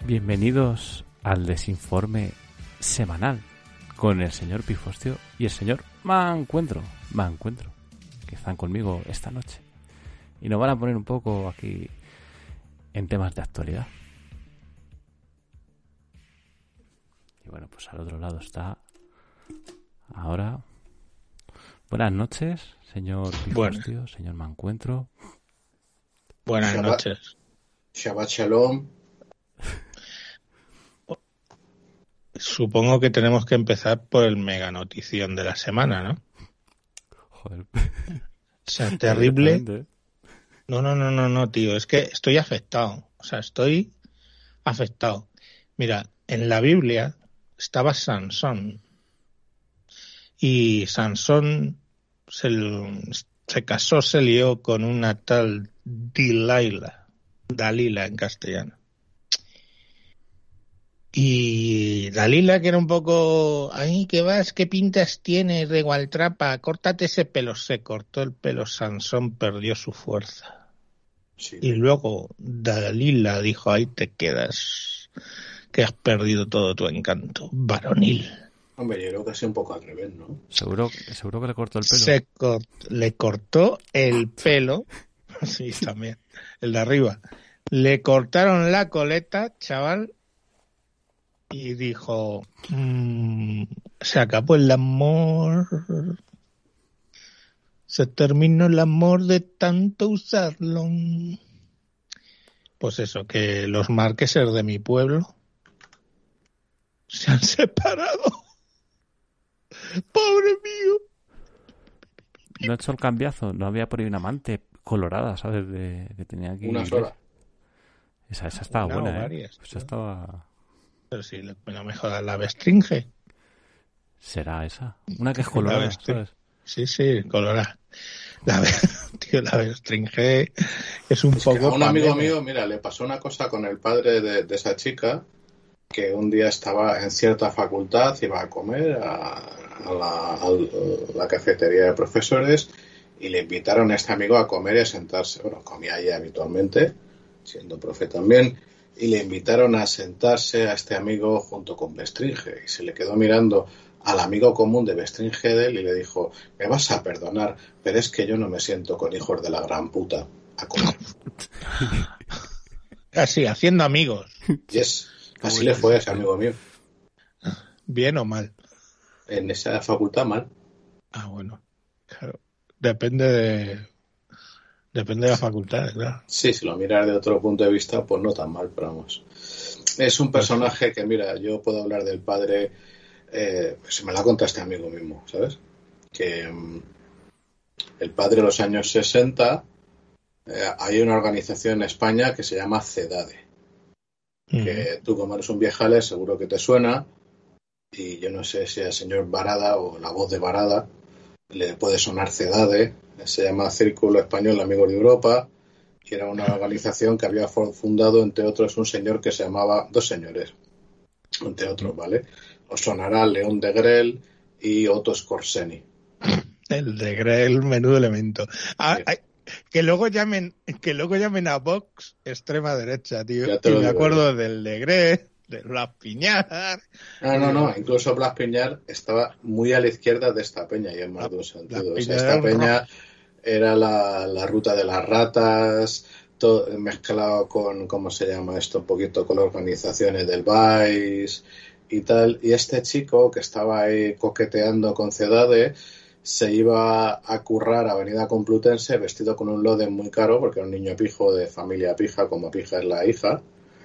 Bienvenidos al desinforme semanal con el señor Pifostio y el señor Mancuentro, que están conmigo esta noche y nos van a poner un poco aquí en temas de actualidad. Y bueno, pues al otro lado está ahora. Buenas noches, señor Pifostio, señor Mancuentro. Buenas noches. Shabbat Shalom. Supongo que tenemos que empezar por el mega notición de la semana, ¿no? Joder. O sea, terrible. No, tío. Es que estoy afectado. O sea, estoy afectado. Mira, en la Biblia estaba Sansón. Y Sansón se casó, se lió con una tal Dalila en castellano. Y Dalila, que era un poco, ay, ¿qué vas? ¿Qué pintas tienes de gualtrapa? Córtate ese pelo. Se cortó el pelo, Sansón perdió su fuerza. Sí. Y luego Dalila dijo, ahí te quedas, que has perdido todo tu encanto varonil. Hombre, yo creo que es un poco al revés, ¿no? Seguro que le cortó el pelo. Le cortó el pelo, sí, también, el de arriba. Le cortaron la coleta, chaval. Y dijo, se acabó el amor, se terminó el amor de tanto usarlo. Pues eso, que los marqueses de mi pueblo se han separado. ¡Pobre mío! No ha hecho el cambiazo, no había por ahí una amante colorada, ¿sabes? Que tenía aquí. Una sola. Esa estaba buena, varias, Esa estaba... Pero si no me jodas, la Bestringe. ¿Será esa? Una que es colorada, ¿sabes? Sí, colorada. La Bestringe es un poco... Que a un amigo mío, mira, le pasó una cosa con el padre de esa chica, que un día estaba en cierta facultad, iba a comer a la cafetería de profesores y le invitaron a este amigo a comer y a sentarse. Bueno, comía allí habitualmente, siendo profe también. Y le invitaron a sentarse a este amigo junto con Bestringe y se le quedó mirando al amigo común de Bestringe de él y le dijo, me vas a perdonar, pero es que yo no me siento con hijos de la gran puta a comer. Así, haciendo amigos. Yes, así le fue a ese amigo mío. ¿Bien o mal? En esa facultad mal. Ah, bueno, claro. Depende de la facultad, claro. Sí, si lo miras de otro punto de vista, pues no tan mal, pero vamos. Es un personaje que, mira, yo puedo hablar del padre, se me la conta este amigo mismo, ¿sabes? Que el padre de los años 60, hay una organización en España que se llama CEDADE. Que tú, como eres un viejales, seguro que te suena, y yo no sé si al señor Barada o la voz de Barada le puede sonar CEDADE. Se llama Círculo Español de Amigos de Europa, y era una organización que había fundado, entre otros, un señor que se llamaba, dos señores, entre otros, ¿vale? Os sonará León de Grel y Otto Skorzeny. El de Grel, menudo elemento. Sí. Que luego llamen a Vox extrema derecha, tío. Y me acuerdo del de Grel, de Blas Piñar. No. Incluso Blas Piñar estaba muy a la izquierda de esta peña, y en más de un sentido. O sea, esta peña era la ruta de las ratas, todo mezclado con, ¿cómo se llama esto? Un poquito con las organizaciones del Vice y tal. Y este chico que estaba ahí coqueteando con CEDADE se iba a currar a Avenida Complutense vestido con un Loden muy caro, porque era un niño pijo de familia pija, como pija es la hija.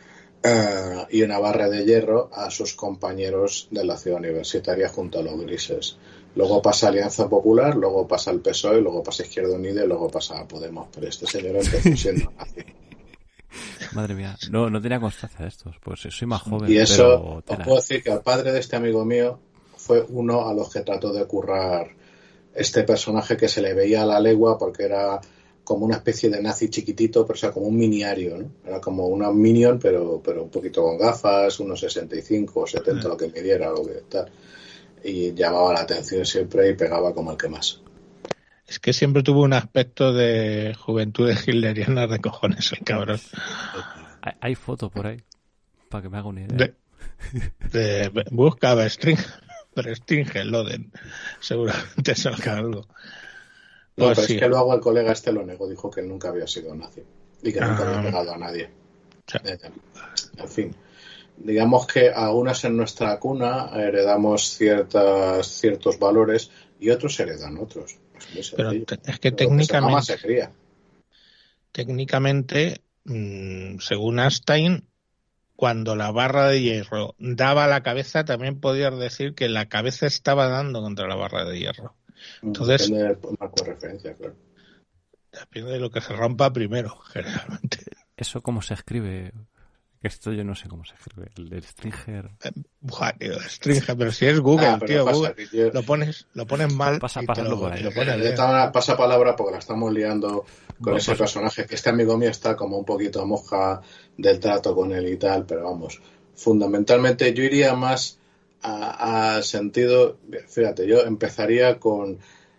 Y una barra de hierro a sus compañeros de la ciudad universitaria junto a los grises. Luego pasa Alianza Popular, luego pasa el PSOE, luego pasa Izquierda Unida y luego pasa a Podemos. Pero este señor empezó siendo nazi. Madre mía, no tenía constancia de estos, pues soy más joven. Y eso, os puedo decir que al padre de este amigo mío fue uno a los que trató de currar este personaje que se le veía a la legua porque era como una especie de nazi chiquitito, pero o sea, como un miniario, ¿no? Era como una minion, pero un poquito con gafas, unos 65 o 70, lo que midiera, lo que tal. Y llamaba la atención siempre y pegaba como el que más. Es que siempre tuvo un aspecto de juventud hitleriana de cojones el cabrón. Hay foto por ahí. Para que me haga una idea. Busca Stringer Loden. Seguramente salga algo. No, pero sí. Es que luego el colega este lo negó, dijo que nunca había sido nazi y que nunca había pegado a nadie. Sí. En fin, digamos que algunas en nuestra cuna heredamos ciertos valores y otros heredan otros. Pero es que técnicamente, según Einstein, cuando la barra de hierro daba la cabeza, también podías decir que la cabeza estaba dando contra la barra de hierro. Entonces, depende del marco de referencia, claro. Depende de lo que se rompa primero, generalmente. ¿Eso cómo se escribe? Esto yo no sé cómo se escribe. El Stringer. Stringer, pero si es Google, tío. Google, lo pones mal. Pasa y pasarlo por ahí. Pasa palabra porque la estamos liando con ese personaje. Que este amigo mío está como un poquito moja del trato con él y tal, pero vamos. Fundamentalmente yo iría más al sentido. Fíjate, yo empezaría con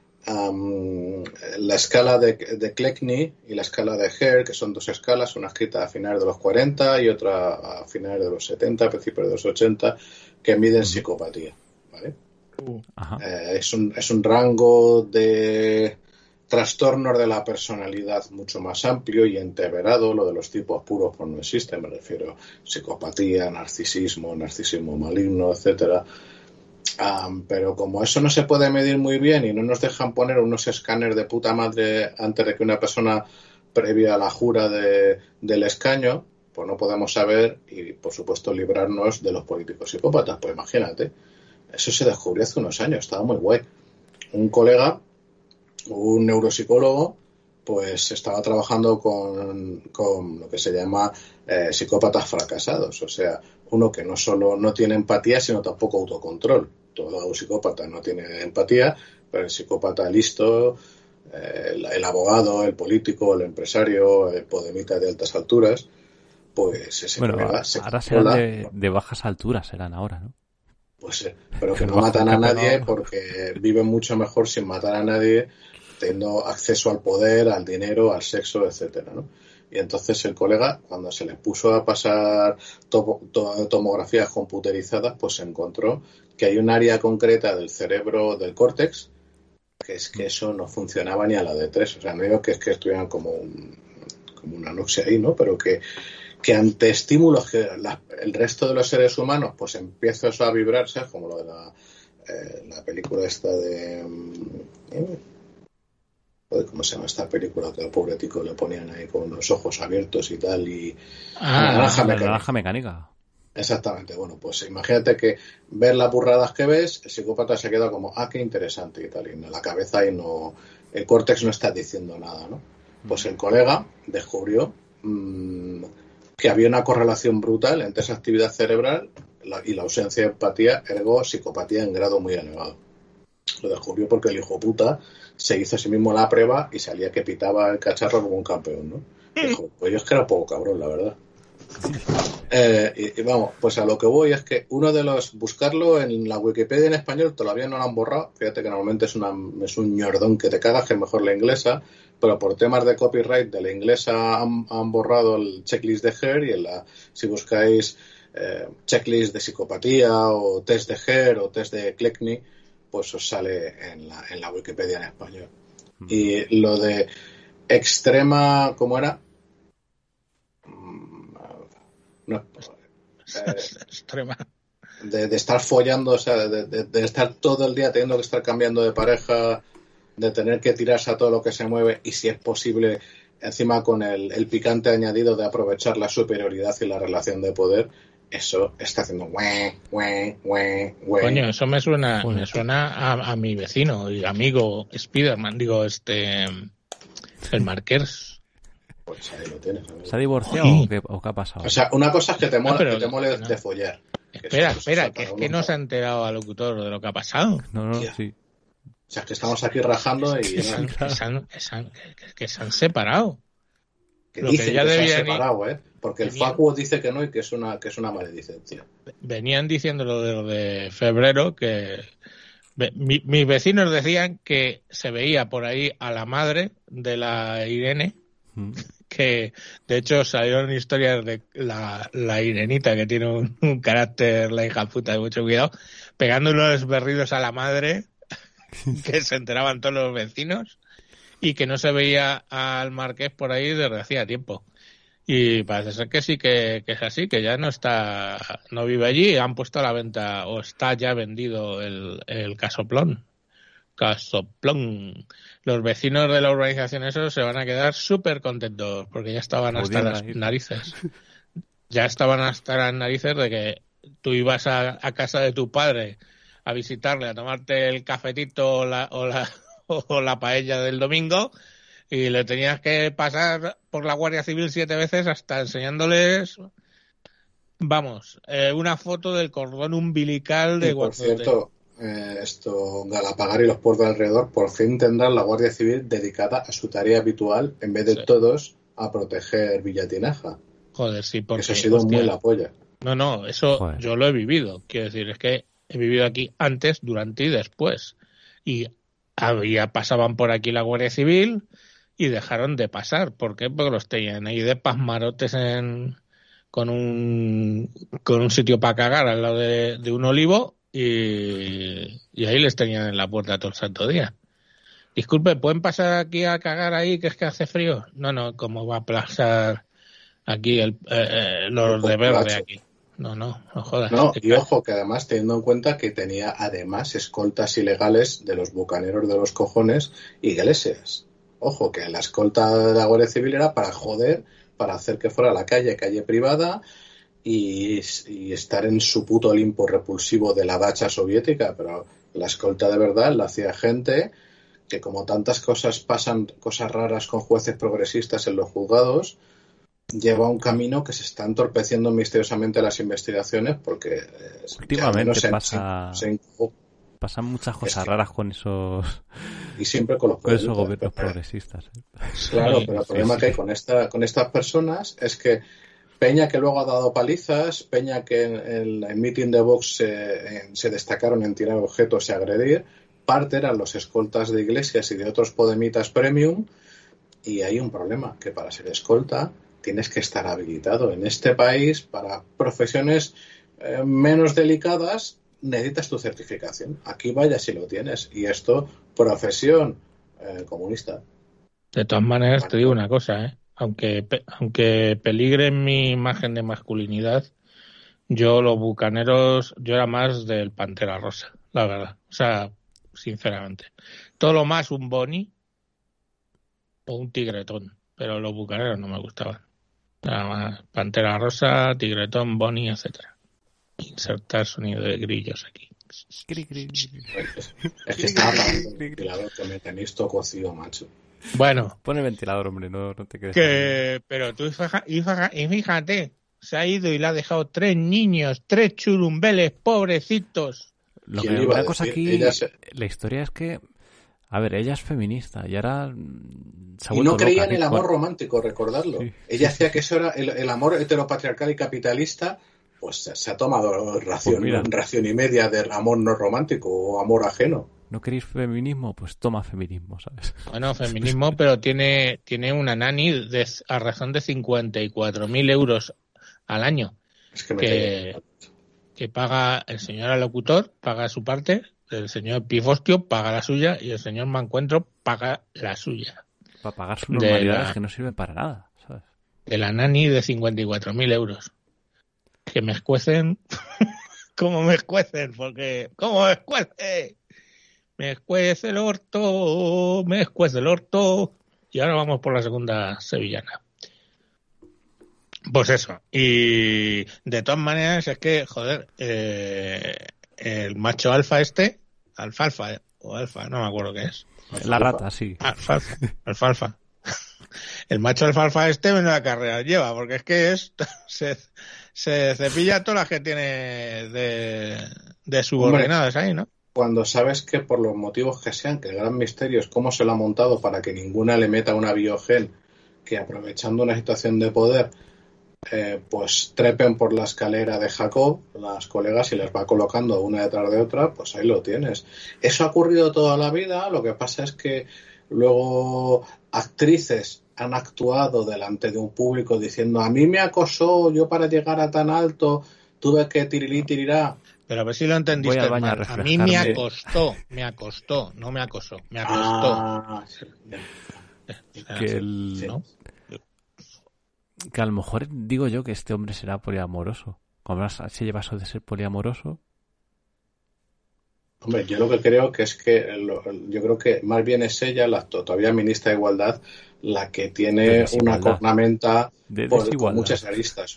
la escala de Kleckner y la escala de Herr, que son dos escalas, una escrita a finales de los 40 y otra a finales de los 70, principios de los 80, que miden psicopatía, ¿vale? Es un rango de trastornos de la personalidad mucho más amplio y enteberado. Lo de los tipos puros pues no existe, me refiero a psicopatía, narcisismo maligno, etcétera. Pero como eso no se puede medir muy bien y no nos dejan poner unos escáneres de puta madre antes de que una persona previa a la jura del escaño, pues no podemos saber y por supuesto librarnos de los políticos psicópatas. Pues imagínate, eso se descubrió hace unos años, estaba muy guay. Un colega, un neuropsicólogo, pues estaba trabajando con lo que se llama psicópatas fracasados, o sea, uno que no solo no tiene empatía, sino tampoco autocontrol. Todo psicópata no tiene empatía, pero el psicópata listo, el abogado, el político, el empresario, el podemita de altas alturas, pues ese colega se ahora serán de bajas alturas, serán ahora, ¿no? Pues pero que no matan a nadie porque viven mucho mejor sin matar a nadie, teniendo acceso al poder, al dinero, al sexo, etcétera, ¿no? Y entonces el colega, cuando se le puso a pasar tomografías computerizadas, pues se encontró que hay un área concreta del cerebro, del córtex, que es que eso no funcionaba ni a la de 3. O sea, no digo que es que estuvieran como una anoxia ahí, ¿no? Pero que ante estímulos que el resto de los seres humanos, pues empieza eso a vibrarse, como lo de la película esta de... ¿Cómo se llama esta película? Que al pobre tico le ponían ahí con los ojos abiertos y tal. Naranja mecánica. Exactamente. Bueno, pues imagínate que ver las burradas que ves, el psicópata se queda como, qué interesante y tal. Y en la cabeza y no, el córtex no está diciendo nada, ¿no? Pues el colega descubrió que había una correlación brutal entre esa actividad cerebral y la ausencia de empatía, ergo psicopatía en grado muy elevado. Lo descubrió porque el hijo puta se hizo a sí mismo la prueba y salía que pitaba el cacharro como un campeón, ¿no? Dijo, pues yo es que era un poco cabrón, la verdad. Y vamos, pues a lo que voy es que uno de los... Buscarlo en la Wikipedia en español todavía no lo han borrado. Fíjate que normalmente es un ñordón que te cagas, que es mejor la inglesa, pero por temas de copyright de la inglesa han borrado el checklist de Herr si buscáis checklist de psicopatía o test de Herr o test de Kleckner, pues os sale en la Wikipedia en español. Y lo de extrema, ¿cómo era? Extrema. De estar follando, o sea, de estar todo el día teniendo que estar cambiando de pareja, de tener que tirarse a todo lo que se mueve y si es posible, encima con el picante añadido de aprovechar la superioridad y la relación de poder. Eso está haciendo Coño, eso me suena a mi vecino y amigo Spiderman, el Marqués. Pues ahí lo tienes. Amigo. ¿Se ha divorciado o qué ha pasado? O sea, una cosa es que te mole de follar. Espera, que es que no se ha enterado al locutor de lo que ha pasado. No, sí. O sea, que estamos aquí rajando y... Que se han separado. Que dicen que se han separado, porque el Facuo dice que no y que es una maledicencia. Venían diciendo lo de febrero que mis vecinos decían que se veía por ahí a la madre de la Irene que de hecho salieron historias de la Irenita, que tiene un carácter, la hija puta, de mucho cuidado, pegando unos berridos a la madre, que se enteraban todos los vecinos, y que no se veía al marqués por ahí desde hacía tiempo. Y parece ser que sí que es así, que ya no vive allí, han puesto a la venta, o está ya vendido el casoplón. Casoplón. Los vecinos de la urbanización esos se van a quedar súper contentos, porque ya estaban hasta las narices. Ya estaban hasta las narices de que tú ibas a casa de tu padre a visitarle, a tomarte el cafetito o la paella del domingo, y le tenías que pasar por la Guardia Civil 7 veces hasta enseñándoles, vamos, una foto del cordón umbilical de Guardote. Por cierto, Galapagar y los pueblos de alrededor por fin tendrán la Guardia Civil dedicada a su tarea habitual en vez de todos a proteger Villatinaja. Joder, sí, porque eso ha sido muy la polla. No, eso yo lo he vivido. Quiero decir, es que he vivido aquí antes, durante y después. Y pasaban por aquí la Guardia Civil y dejaron de pasar. ¿Por qué? Porque los tenían ahí de pasmarotes con un sitio para cagar al lado de un olivo y ahí les tenían en la puerta todo el santo día. Disculpe, ¿pueden pasar aquí a cagar ahí que es que hace frío? No, ¿cómo va a pasar aquí los de verde aquí? No jodas. No, y ojo, que además teniendo en cuenta que tenía además escoltas ilegales de los bucaneros de los cojones, iglesias. Ojo, que la escolta de la Guardia Civil era para joder, para hacer que fuera la calle privada y estar en su puto Olimpo repulsivo de la dacha soviética, pero la escolta de verdad la hacía gente que, como tantas cosas pasan, cosas raras con jueces progresistas en los juzgados, lleva un camino que se está entorpeciendo misteriosamente las investigaciones porque últimamente pasan muchas cosas raras con esos y siempre con esos gobiernos progresistas. Claro, pero el problema que hay con estas personas es que peña que luego ha dado palizas, peña que en el meeting de Vox se destacaron en tirar objetos y agredir, parte eran los escoltas de iglesias y de otros podemitas premium, y hay un problema, que para ser escolta tienes que estar habilitado. En este país, para profesiones menos delicadas, necesitas tu certificación. Aquí vaya si lo tienes. Y esto, profesión comunista. De todas maneras, te digo una cosa, aunque peligre mi imagen de masculinidad, yo los bucaneros, yo era más del Pantera Rosa, la verdad. O sea, sinceramente. Todo lo más un Boni o un Tigretón, pero los bucaneros no me gustaban. Nada más Pantera Rosa, Tigretón, Boni, etcétera. Insertar sonido de grillos aquí. Es que estaba apagando el ventilador, que me tenéis todo cocido, macho. Bueno. Pon el ventilador, hombre, no te quedes. Pero tú fíjate, se ha ido y le ha dejado 3 niños, 3 churumbeles, pobrecitos. Una cosa aquí, la historia es que, a ver, ella es feminista y ahora y no creía en el amor romántico, recordarlo. Sí. Ella hacía que eso era el amor heteropatriarcal y capitalista, pues se ha tomado ración y media de amor no romántico o amor ajeno. ¿No queréis feminismo? Pues toma feminismo, ¿sabes? Bueno, feminismo, pero tiene una nani a razón de 54.000 euros al año. Es que paga el señor alocutor, paga su parte, el señor Pifostio paga la suya y el señor Mancuentro paga la suya. Para pagar sus normalidades que no sirven para nada, ¿sabes? De la nani de 54.000 euros. Que me escuecen. ¿Cómo me escuecen? Porque ¿cómo me escuece? Me escuece el orto, me escuece el orto. Y ahora vamos por la segunda sevillana. Pues eso. Y de todas maneras es que, joder, el macho alfa alfalfa o alfa, no me acuerdo qué es. La rata, sí. Alfalfa. El macho alfalfa menos la carrera lleva, porque es que se cepilla todas las que tiene de subordinadas ahí, ¿no? Cuando sabes que por los motivos que sean, que el gran misterio es cómo se lo ha montado para que ninguna le meta una biogen que, aprovechando una situación de poder, pues trepen por la escalera de Jacob, las colegas, y les va colocando una detrás de otra, pues ahí lo tienes. Eso ha ocurrido toda la vida, lo que pasa es que luego actrices han actuado delante de un público diciendo a mí me acosó, yo para llegar a tan alto tuve que tirirá. Pero a ver si lo entendiste mal. A mí me acostó, no me acosó, me acostó. Sí. ¿No? Que a lo mejor digo yo que este hombre será poliamoroso. ¿Cómo se lleva eso de ser poliamoroso? Hombre, yo lo que creo que es que yo creo que más bien es ella, la todavía ministra de Igualdad, la que tiene una cornamenta con muchas aristas,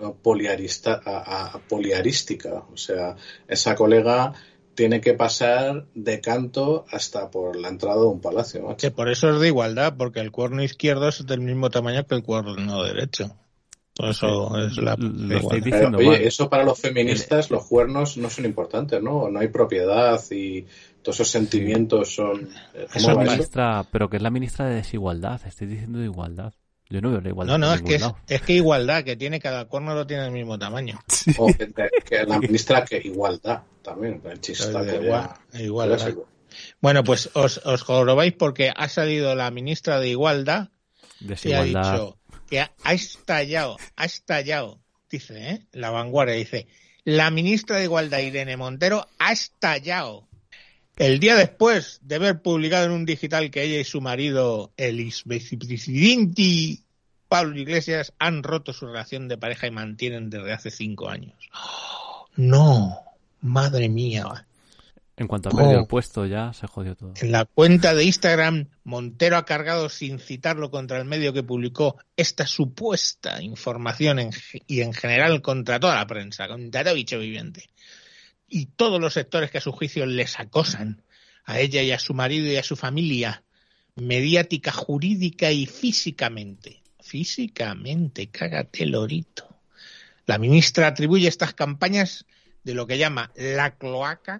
poliarística. O sea, esa colega tiene que pasar de canto hasta por la entrada de un palacio. Macho. Que por eso es de igualdad, porque el cuerno izquierdo es del mismo tamaño que el cuerno derecho. Por eso es la... Lo estáis diciendo oye, mal. eso para los feministas, los cuernos no son importantes, ¿no? No hay propiedad y todos esos sentimientos son... Esa es ministra, pero que es la ministra de Desigualdad. Estáis diciendo de igualdad. Yo no veo la igualdad. No, es que igualdad, que tiene cada cuerno lo tiene el mismo tamaño. Sí. O que la ministra que igualdad también, el chistaco. Igualdad. Bueno, pues os jorobáis porque ha salido la ministra de Igualdad y ha dicho que ha estallado, dice, La Vanguardia dice, la ministra de Igualdad, Irene Montero, ha estallado. El día después de haber publicado en un digital que ella y su marido, el vicepresidente Pablo Iglesias, han roto su relación de pareja y mantienen desde hace 5 años. ¡Oh, no! ¡Madre mía! En cuanto ha perdido el puesto ya se jodió todo. En la cuenta de Instagram, Montero ha cargado sin citarlo contra el medio que publicó esta supuesta información y en general contra toda la prensa, contra todo bicho viviente. Y todos los sectores que a su juicio les acosan, a ella y a su marido y a su familia, mediática, jurídica y físicamente. Físicamente, cágate lorito. La ministra atribuye estas campañas de lo que llama la cloaca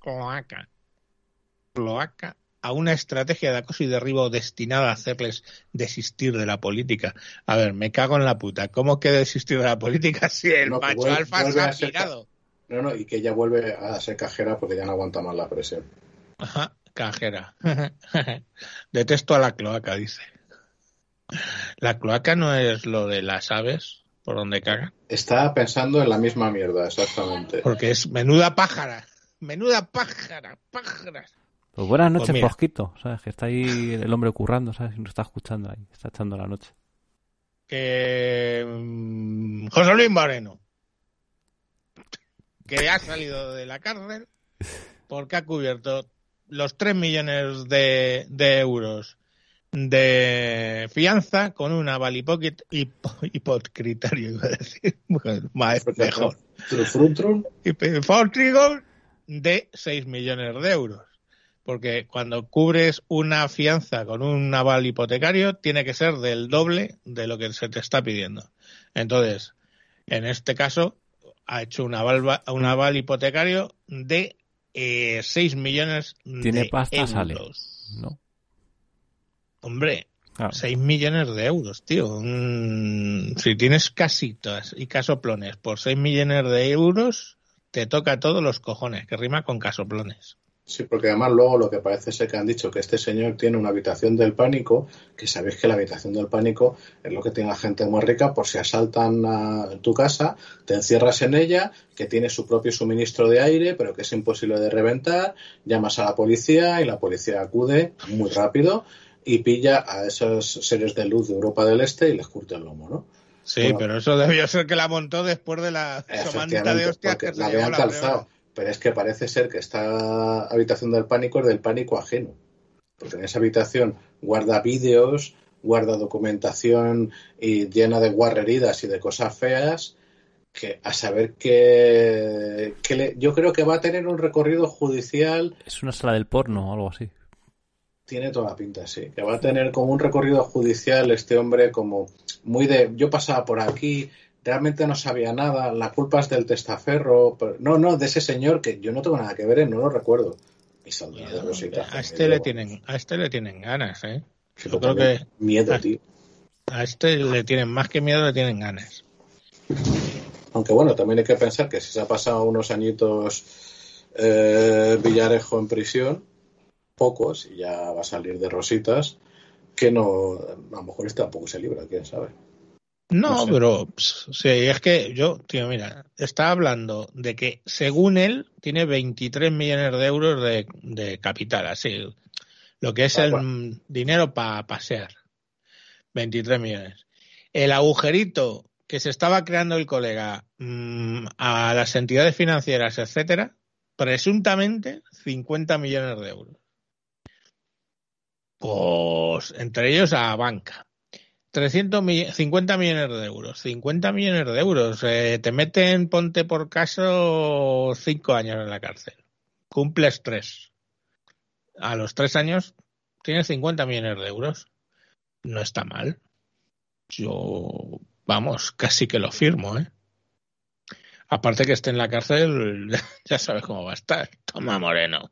a una estrategia de acoso y derribo destinada a hacerles desistir de la política. A ver, me cago en la puta. ¿Cómo que desistir de la política si el macho alfa se ha pirado? No, y que ella vuelve a ser cajera porque ya no aguanta más la presión. Ajá, cajera. Detesto a la cloaca, dice. ¿La cloaca no es lo de las aves por donde cagan? Estaba pensando en la misma mierda, exactamente. Porque es menuda pájara. Pues buenas noches, Posquito. ¿Sabes? Que está ahí el hombre currando, ¿sabes? Y nos está escuchando ahí. Está echando la noche. José Luis Moreno, que ha salido de la cárcel porque ha cubierto los 3 millones de euros de fianza con una Valipocket hipocritario, iba a decir. Mejor. Hipocritario de 6 millones de euros. Porque cuando cubres una fianza con un aval hipotecario, tiene que ser del doble de lo que se te está pidiendo. Entonces, en este caso, ha hecho un aval hipotecario de 6 millones ¿Tiene de pasta, euros. Sale? ¿No? Hombre, claro. 6 millones de euros, tío. Si tienes casitas y casoplones por 6 millones de euros, te toca todos los cojones, que rima con casoplones. Sí, porque además luego lo que parece ser que han dicho que este señor tiene una habitación del pánico, que sabéis que la habitación del pánico es lo que tiene la gente muy rica, por si asaltan a tu casa, te encierras en ella, que tiene su propio suministro de aire, pero que es imposible de reventar, llamas a la policía y la policía acude muy rápido y pilla a esos seres de luz de Europa del Este y les curte el lomo, ¿no? Sí, bueno, pero eso debió ser que la montó después de la somanta de hostias que se la habían calzado. Pero es que parece ser que esta habitación del pánico es del pánico ajeno. Porque en esa habitación guarda vídeos, guarda documentación y llena de guarreridas y de cosas feas, que a saber yo creo que va a tener un recorrido judicial. Es una sala del porno o algo así. Tiene toda la pinta, sí. Que va a tener como un recorrido judicial este hombre como muy de... Yo pasaba por aquí... Realmente no sabía nada, la culpa es del testaferro, pero no, de ese señor que yo no tengo nada que ver, no lo recuerdo. A este le tienen ganas, ¿eh? Yo creo que miedo, tío. A este le tienen más que miedo, le tienen ganas. Aunque bueno, también hay que pensar que si se ha pasado unos añitos Villarejo en prisión, pocos, y ya va a salir de rositas, que no, a lo mejor este tampoco se libra, quién sabe. No, sé. Pero sí, es que yo, tío, mira, está hablando de que según él tiene 23 millones de euros de capital, así, lo que es el dinero para pasear. 23 millones. El agujerito que se estaba creando el colega a las entidades financieras, etcétera, presuntamente 50 millones de euros. Pues entre ellos a banca. 50 millones de euros. 50 millones de euros. Te meten, ponte por caso, 5 años en la cárcel. Cumples 3. A los 3 años tienes 50 millones de euros. No está mal. Yo, vamos, casi que lo firmo, ¿eh? Aparte que esté en la cárcel, ya sabes cómo va a estar. Toma, Moreno.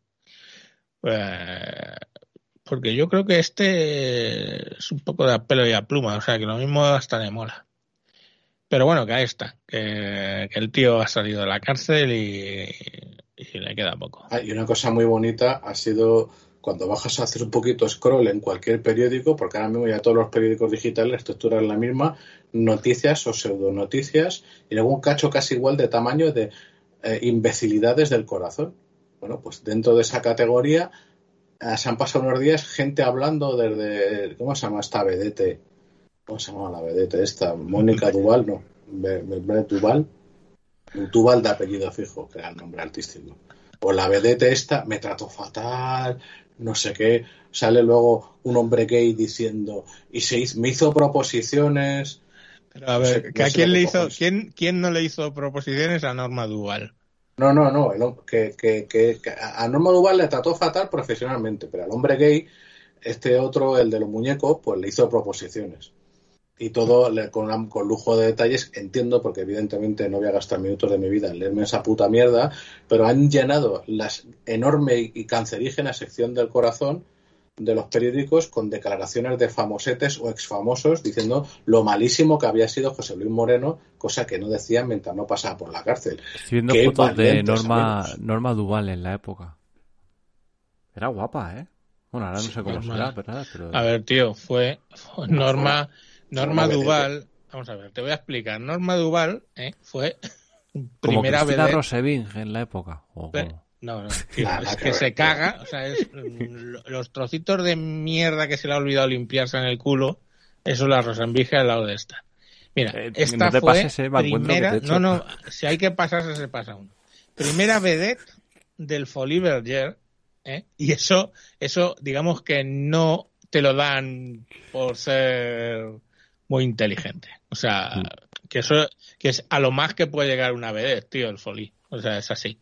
Porque yo creo que este es un poco de a pelo y a pluma, o sea, que lo mismo hasta le mola. Pero bueno, que ahí está, que el tío ha salido de la cárcel y le queda poco. Y una cosa muy bonita ha sido cuando bajas a hacer un poquito scroll en cualquier periódico, porque ahora mismo ya todos los periódicos digitales la estructura es la misma, noticias o pseudonoticias, y luego un cacho casi igual de tamaño de imbecilidades del corazón. Bueno, pues dentro de esa categoría se han pasado unos días gente hablando desde, ¿cómo se llama esta vedette? ¿Cómo se llama la vedette esta? Mónica Duval, no, Duval de apellido fijo, que era el nombre artístico. O la vedette esta me trató fatal, no sé qué. Sale luego un hombre gay diciendo me hizo proposiciones. Pero a ver, no sé, ¿quién no le hizo proposiciones a Norma Duval? No, que a Norma Duval le trató fatal profesionalmente, pero al hombre gay, este otro, el de los muñecos, pues le hizo proposiciones. Y todo con lujo de detalles, entiendo, porque evidentemente no voy a gastar minutos de mi vida en leerme esa puta mierda, pero han llenado la enorme y cancerígena sección del corazón de los periódicos con declaraciones de famosetes o exfamosos diciendo lo malísimo que había sido José Luis Moreno, cosa que no decían mientras no pasaba por la cárcel. Estoy viendo fotos de Norma Duval en la época. Era guapa, ¿eh? Bueno, ahora no sé cómo será, pero... A ver, tío, fue Norma Duval. Vamos a ver, te voy a explicar. Norma Duval fue primera vez. ¿Como Cristina vedette... Rossellini en la época? No, tío, es que se caga, o sea, es los trocitos de mierda que se le ha olvidado limpiarse en el culo, eso es la Rosenvige al lado de esta. Mira, esta no fue pases, primera, no, si hay que pasarse, se pasa uno. Primera vedette del Folies Bergère, y eso, digamos que no te lo dan por ser muy inteligente. O sea, que eso que es a lo más que puede llegar una vedette, tío, el Folies. O sea, es así.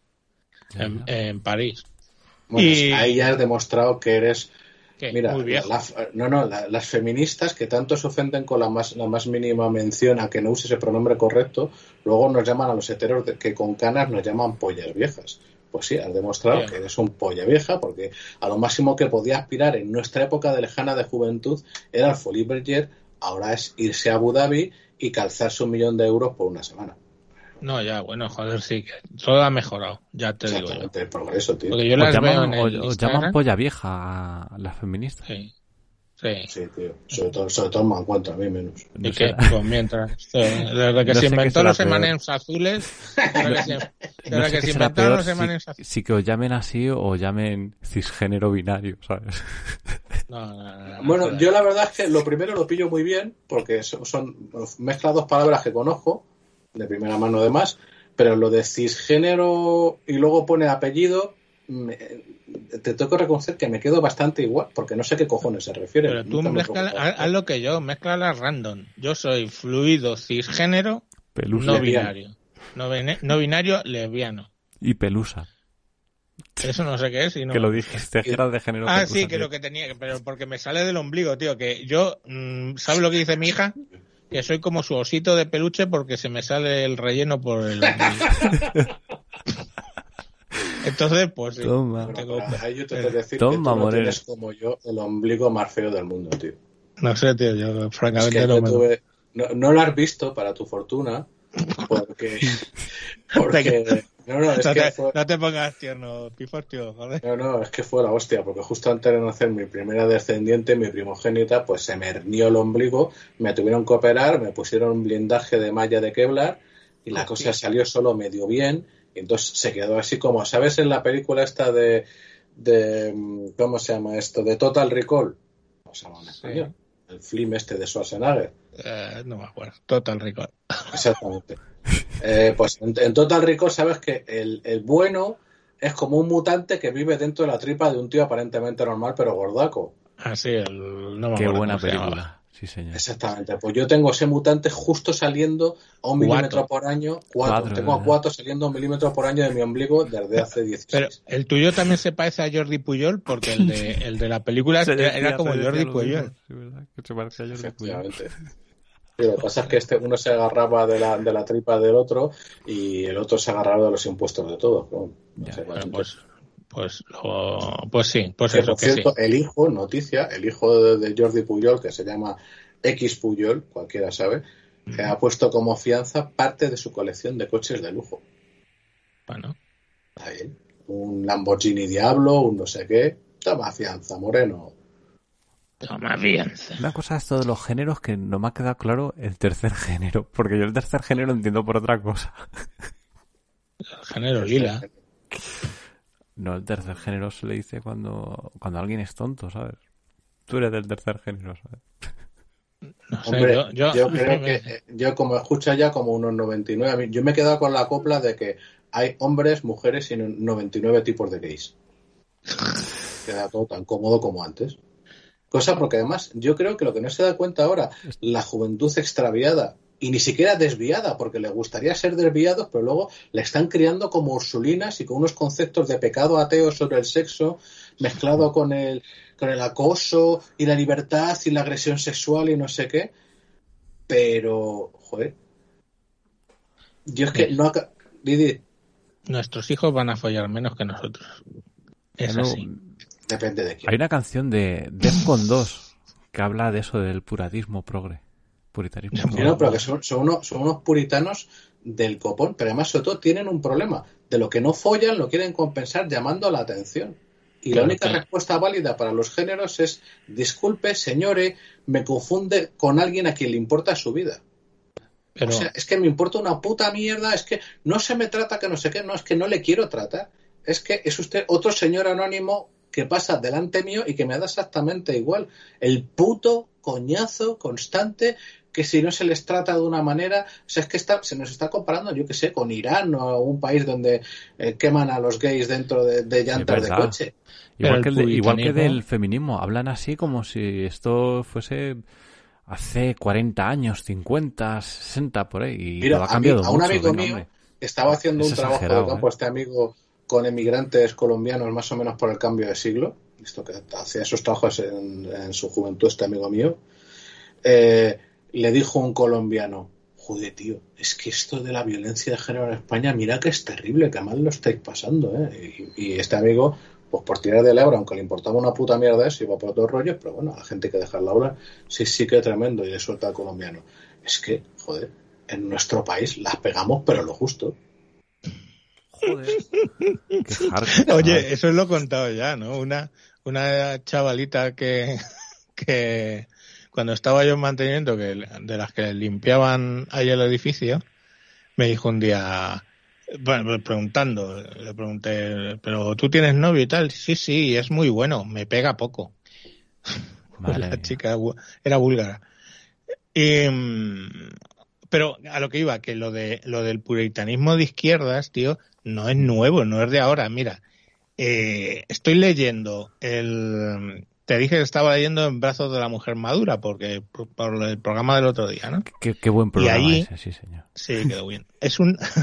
En París. Bueno, ahí ya has demostrado que eres... ¿Qué? Mira, muy viejo. Las feministas que tanto se ofenden con la más mínima mención a que no use ese pronombre correcto, luego nos llaman a los heteros que con canas nos llaman pollas viejas. Pues sí, has demostrado que eres un polla vieja, porque a lo máximo que podía aspirar en nuestra época de lejana de juventud era el Folies Bergère, ahora es irse a Abu Dhabi y calzarse 1 millón de euros por una semana. No, ya, bueno, joder, sí, que todo ha mejorado, ya te digo yo. El progreso, tío. Porque yo las veo en el os llaman polla vieja a las feministas. Sí, tío. Sobre todo me encuentro, a mí menos. ¿Y qué? Pues mientras. Desde que se inventó los M&M's azules, desde que se inventaron los M&M's azules. Sí que os llamen así o llamen cisgénero binario, ¿sabes? No, bueno, yo la verdad es que lo primero lo pillo muy bien, porque son mezcla dos palabras que conozco, de primera mano además, pero lo de cisgénero y luego pone apellido, te tengo que reconocer que me quedo bastante igual, porque no sé qué cojones se refiere. Pero tú haz lo que yo, mezclalas random. Yo soy fluido cisgénero, no binario. No binario, lesbiano. Y pelusa. Eso no sé qué es. Que lo dijiste, que era de género pelusa. Sí, que lo que tenía, pero porque me sale del ombligo, tío, que yo, ¿sabes lo que dice mi hija? Que soy como su osito de peluche porque se me sale el relleno por el ombligo. Entonces, pues sí. Toma. Ahí yo te tengo que decir que tú no tienes como yo el ombligo más feo del mundo, tío. No sé, tío, yo francamente es que no lo has visto, para tu fortuna, porque No te pongas tierno, Pifostio, joder. No, es que fue la hostia, porque justo antes de nacer mi primera descendiente, mi primogénita, pues se me hernió el ombligo, me tuvieron que operar, me pusieron un blindaje de malla de Kevlar y la cosa salió solo medio bien, y entonces se quedó así como, ¿sabes en la película esta de ¿cómo se llama esto? De Total Recall. ¿Cómo se llama en español? Sí. El film este de Schwarzenegger. No me acuerdo. Total Recall. Exactamente. Pues en Total Recall sabes que el bueno es como un mutante que vive dentro de la tripa de un tío aparentemente normal pero gordaco. Ah, sí, no me acuerdo. Qué buena película. Sí, señor. Exactamente. Pues yo tengo ese mutante justo saliendo a 1 milímetro por año. 4. Tengo a 4 saliendo a 1 milímetro por año de mi ombligo desde hace 16. Pero el tuyo también se parece a Jordi Pujol, porque el de la película era como Jordi Pujol. Sí, ¿verdad? Que se parece a Jordi Pujol. Sí, lo que pasa es que uno se agarraba de la tripa del otro y el otro se agarraba de los impuestos de todos. ¿No? Pues sí. Pues por cierto, sí. El hijo de Jordi Pujol, que se llama X Pujol, cualquiera sabe, ha puesto como fianza parte de su colección de coches de lujo. Bueno. Está bien. Un Lamborghini Diablo, un no sé qué. Toma fianza, moreno. Toma fianza. Una cosa es esto de los géneros que no me ha quedado claro el tercer género, porque yo el tercer género entiendo por otra cosa. El género lila. No, el tercer género se le dice cuando alguien es tonto, ¿sabes? Tú eres del tercer género, ¿sabes? No sé, hombre, yo creo que yo como escucho ya como unos 99, yo me he quedado con la copla de que hay hombres, mujeres y 99 tipos de gays. Queda todo tan cómodo como antes. Cosa porque además yo creo que lo que no se da cuenta ahora, la juventud extraviada y ni siquiera desviada, porque le gustaría ser desviados, pero luego le están criando como ursulinas y con unos conceptos de pecado ateo sobre el sexo, mezclado con el acoso y la libertad y la agresión sexual y no sé qué. Pero, joder, yo es que no... Didi. Nuestros hijos van a follar menos que nosotros. Es así. Depende de quién. Hay una canción de Defcon 2 que habla de eso, del puritanismo progre. No, pero que son unos puritanos del copón, pero además sobre todo tienen un problema. De lo que no follan lo quieren compensar llamando la atención. Y la única respuesta válida para los géneros es: disculpe, señores, me confunde con alguien a quien le importa su vida. Pero... O sea, es que me importa una puta mierda, es que no se me trata que no sé qué, no, es que no le quiero tratar. Es que es usted otro señor anónimo que pasa delante mío y que me da exactamente igual. El puto coñazo constante que si no se les trata de una manera, o sea, es que se nos está comparando, yo qué sé, con Irán o un país donde queman a los gays dentro de llantas de coche. Igual que del feminismo, hablan así como si esto fuese hace 40 años, 50, 60, por ahí. Y mira, ha cambiado mucho. A un amigo mío estaba haciendo un trabajo de campo, este amigo con emigrantes colombianos más o menos por el cambio de siglo, visto que hacía esos trabajos en su juventud, este amigo mío, le dijo un colombiano: joder, tío, es que esto de la violencia de género en España, mira que es terrible, que mal lo estáis pasando, ¿eh? Y este amigo, pues por tirar del euro, aunque le importaba una puta mierda eso, iba por otros rollos, pero bueno, a la gente hay que dejarla hablar. Sí que tremendo, y le suelta al colombiano: es que, joder, en nuestro país las pegamos, pero lo justo. Joder. Oye, eso lo he contado ya, ¿no? Una chavalita que cuando estaba yo en mantenimiento, que de las que limpiaban ahí el edificio, me dijo un día, bueno, le pregunté, ¿pero tú tienes novio y tal? Sí, es muy bueno, me pega poco. La chica era búlgara. Pero a lo que iba, que lo del puritanismo de izquierdas, tío, no es nuevo, no es de ahora. Mira, estoy leyendo te dije que estaba leyendo En brazos de la mujer madura, porque por el programa del otro día, ¿no? Qué buen programa y ahí, ese, sí, señor. Sí, quedó bien. Es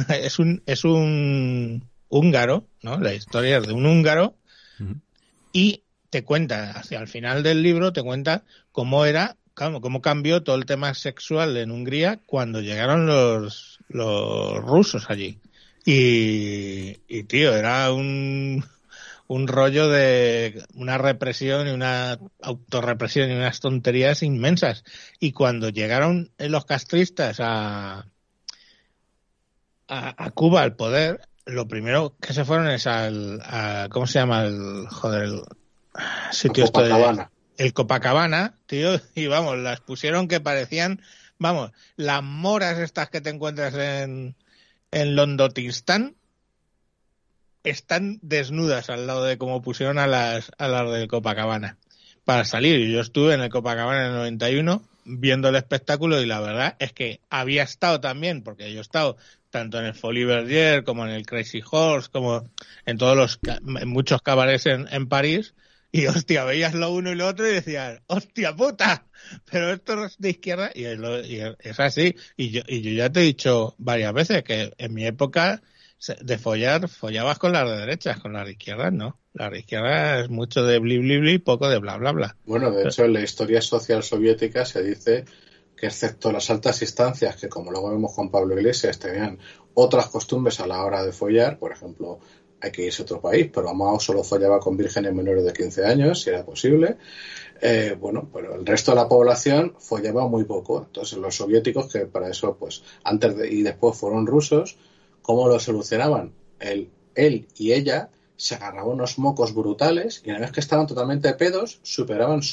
un húngaro, ¿no? La historia es de un húngaro, y te cuenta, hacia el final del libro, te cuenta cómo cambió todo el tema sexual en Hungría cuando llegaron los rusos allí. Y tío, era un rollo de una represión y una autorrepresión y unas tonterías inmensas. Y cuando llegaron los castristas a Cuba al poder, lo primero que se fueron es ¿cómo se llama el sitio esto de el Copacabana, tío? Y vamos, las pusieron que parecían, vamos, las moras estas que te encuentras en Londotistán están desnudas al lado de cómo pusieron a las del Copacabana para salir. Yo estuve en el Copacabana en el 91 viendo el espectáculo y la verdad es que había estado también, porque yo he estado tanto en el Folies Bergère como en el Crazy Horse, como en en muchos cabarets en París, y hostia, veías lo uno y lo otro y decías, hostia puta, pero esto es de izquierda, y es así. Y yo ya te he dicho varias veces que en mi época de follabas con las de derechas, con las de izquierdas no. Las de izquierdas es mucho de bli bli bli, poco de bla bla bla. Bueno, de hecho en la historia social soviética se dice que excepto las altas instancias, que como luego vemos con Pablo Iglesias, tenían otras costumbres a la hora de follar, por ejemplo, hay que irse a otro país, pero Mao solo follaba con vírgenes menores de 15 años, si era posible. Bueno, pero el resto de la población follaba muy poco. Entonces los soviéticos, que para eso, pues, y después fueron rusos, ¿cómo lo solucionaban? Él y ella se agarraban unos mocos brutales y una vez que estaban totalmente pedos, superaban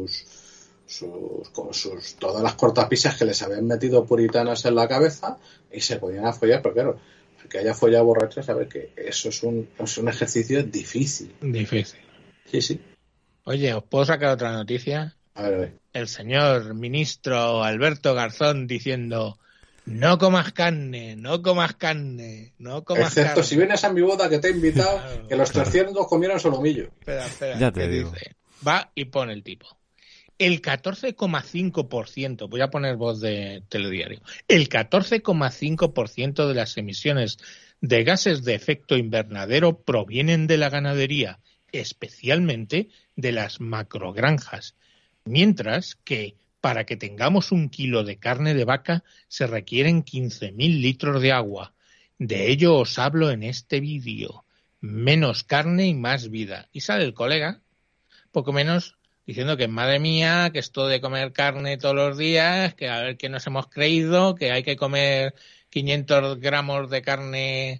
todas las cortapisas que les habían metido puritanas en la cabeza y se ponían a follar, pero claro, el que haya follado borracho sabe que eso es un ejercicio difícil. Difícil. Sí. Oye, ¿os puedo sacar otra noticia? A ver. El señor ministro Alberto Garzón diciendo: no comas carne, no comas carne, no comas excepto carne. Si vienes a mi boda que te he invitado, claro, que los 300 comieran solomillo. Espera, ya te digo. Dice? Va y pone el tipo. El 14,5%, voy a poner voz de telediario, el 14,5% de las emisiones de gases de efecto invernadero provienen de la ganadería, especialmente de las macrogranjas, mientras que para que tengamos 1 kilo de carne de vaca se requieren 15.000 litros de agua. De ello os hablo en este vídeo. Menos carne y más vida. Y sale el colega, poco menos, diciendo que madre mía, que esto de comer carne todos los días, que a ver qué nos hemos creído, que hay que comer 500 gramos de carne,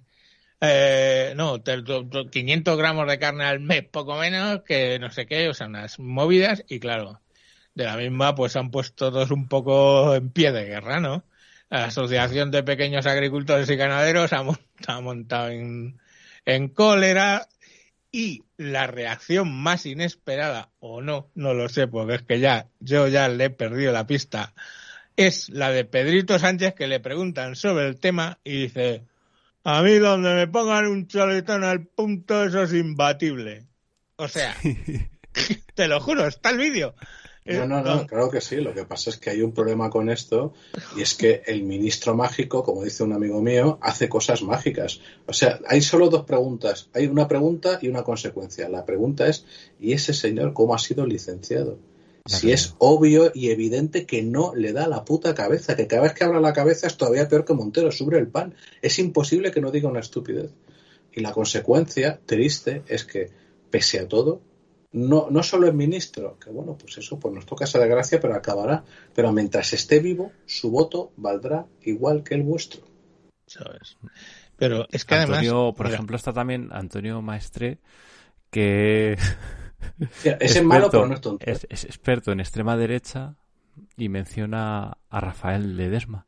500 gramos de carne al mes, poco menos, que no sé qué, o sea, unas movidas, y claro, de la misma pues han puesto todos un poco en pie de guerra, ¿no? La Asociación de Pequeños Agricultores y Ganaderos ha montado en cólera. Y la reacción más inesperada, o no lo sé, porque es que yo ya le he perdido la pista, es la de Pedrito Sánchez, que le preguntan sobre el tema y dice: a mí donde me pongan un choletón al punto, eso es imbatible. O sea, te lo juro, está el vídeo. No, claro que sí. Lo que pasa es que hay un problema con esto y es que el ministro mágico, como dice un amigo mío, hace cosas mágicas. O sea, hay solo dos preguntas. Hay una pregunta y una consecuencia. La pregunta es: ¿y ese señor cómo ha sido licenciado? Si es obvio y evidente que no le da la puta cabeza, que cada vez que abra la cabeza es todavía peor que Montero sobre el pan. Es imposible que no diga una estupidez. Y la consecuencia triste es que, pese a todo, no solo es ministro, que bueno, pues eso, pues nos toca esa desgracia, pero acabará. Pero mientras esté vivo, su voto valdrá igual que el vuestro. ¿Sabes? Pero es que Antonio, además, por ejemplo, está también Antonio Maestre, que es malo, pero no es tonto. Es experto en extrema derecha y menciona a Rafael Ledesma.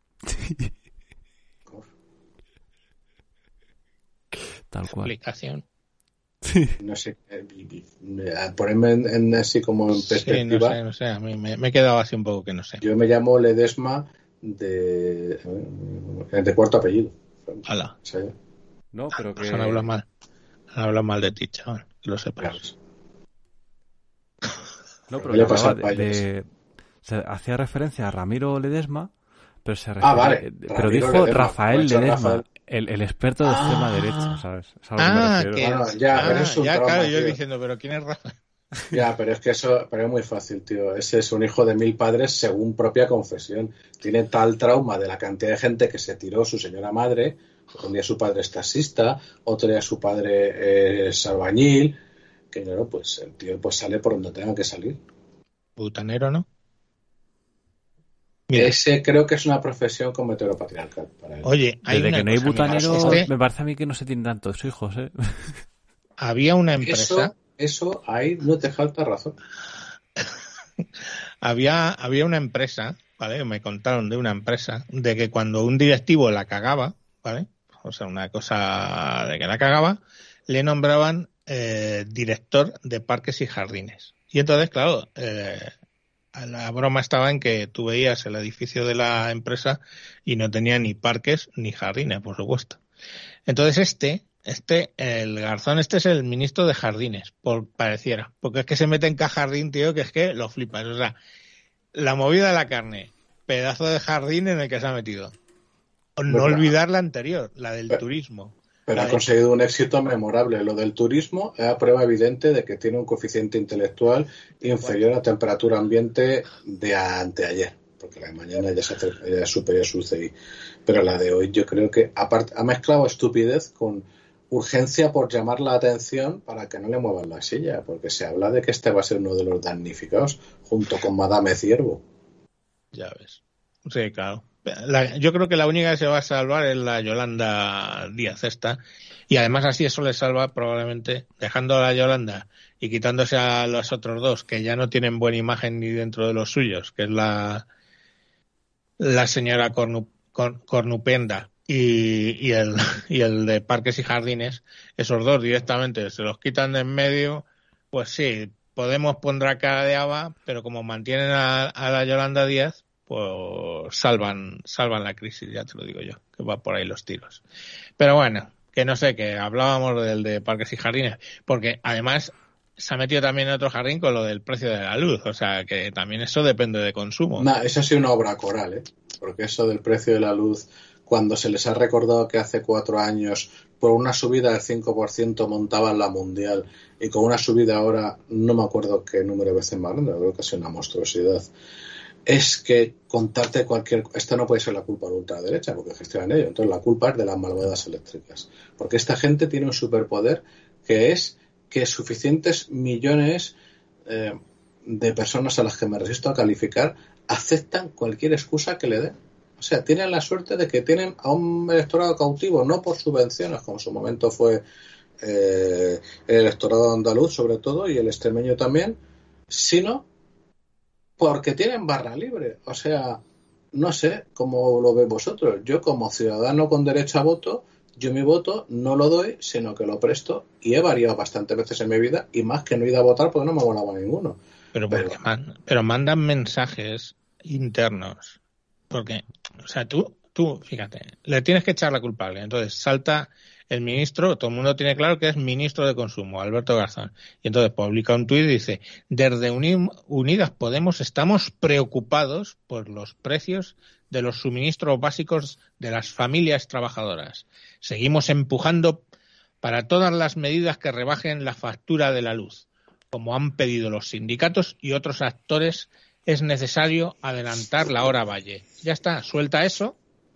Tal cual. Explicación. No sé, ponerme así como en perspectiva. Sí, no sé, a mí me he quedado así un poco que no sé. Yo me llamo Ledesma de cuarto apellido. Hala. ¿Sí? No, pero que... Han hablado mal de ti, chaval, que lo sepas. Claro. No, pero le pasa se hacía referencia a Ramiro Ledesma, pero se refiere, vale. Pero dijo Ledesma, Rafael Ledesma, el experto de extrema derecha, ¿sabes? Es algo que me refiero. Claro, yo diciendo, pero ¿quién es Rafael? Ya, pero es que pero es muy fácil, tío. Ese es un hijo de 1000 padres según propia confesión. Tiene tal trauma de la cantidad de gente que se tiró su señora madre. Un día su padre es taxista, otro día su padre es albañil, que claro, pues el tío pues sale por donde tenga que salir. Butanero, ¿no? Mira, ese creo que es una profesión como heteropatriarcal para él. Oye, desde que no hay butanero, me parece a mí que no se tienen tantos hijos, ¿eh? Había una empresa... Eso ahí no te falta razón. había una empresa, ¿vale? Me contaron de una empresa, de que cuando un directivo la cagaba, ¿vale? O sea, una cosa de que la cagaba, le nombraban director de parques y jardines. Y entonces, claro, la broma estaba en que tú veías el edificio de la empresa y no tenía ni parques ni jardines, por supuesto. Entonces el garzón es el ministro de jardines, pareciera. Porque es que se mete en cada jardín, tío, que es que lo flipas. O sea, la movida de la carne, pedazo de jardín en el que se ha metido. No olvidar la anterior, la del turismo. Pero ha conseguido un éxito memorable. Lo del turismo es prueba evidente de que tiene un coeficiente intelectual inferior a temperatura ambiente de anteayer. Porque la de mañana ya es superior a su CI. Pero la de hoy yo creo que aparte ha mezclado estupidez con urgencia por llamar la atención para que no le muevan la silla. Porque se habla de que este va a ser uno de los damnificados junto con Madame Ciervo. Ya ves. Sí, claro. Yo creo que la única que se va a salvar es la Yolanda Díaz esta, y además así eso le salva probablemente, dejando a la Yolanda y quitándose a los otros dos que ya no tienen buena imagen ni dentro de los suyos, que es la señora Cornupenda y el de Parques y Jardines. Esos dos directamente se los quitan de en medio. Pues sí, Podemos pondrá cara de haba, pero como mantienen a la Yolanda Díaz, pues salvan la crisis, ya te lo digo yo, que va por ahí los tiros. Pero bueno, que no sé, que hablábamos del de Parques y Jardines, porque además se ha metido también en otro jardín con lo del precio de la luz, o sea que también eso depende de consumo. No, eso ha sido una obra coral, porque eso del precio de la luz, cuando se les ha recordado que hace 4 años por una subida del 5% montaban la mundial y con una subida ahora, no me acuerdo qué número de veces más grande, creo que ha sido una monstruosidad. Es que contarte esto no puede ser la culpa de la ultraderecha porque gestionan ello, entonces la culpa es de las malvadas eléctricas, porque esta gente tiene un superpoder que es que suficientes millones de personas a las que me resisto a calificar aceptan cualquier excusa que le den. O sea, tienen la suerte de que tienen a un electorado cautivo, no por subvenciones, como en su momento fue el electorado andaluz sobre todo y el extremeño también, sino porque tienen barra libre. O sea, no sé cómo lo veis vosotros. Yo como ciudadano con derecho a voto, yo mi voto no lo doy, sino que lo presto y he variado bastantes veces en mi vida y más que no he ido a votar porque no me molaba ninguno. Pero mandan mensajes internos. Porque, o sea, tú, fíjate, le tienes que echar la culpable. Entonces salta el ministro, todo el mundo tiene claro que es ministro de Consumo, Alberto Garzón. Y entonces publica un tuit y dice, desde Unidas Podemos estamos preocupados por los precios de los suministros básicos de las familias trabajadoras. Seguimos empujando para todas las medidas que rebajen la factura de la luz. Como han pedido los sindicatos y otros actores, es necesario adelantar la hora valle. Ya está, suelta eso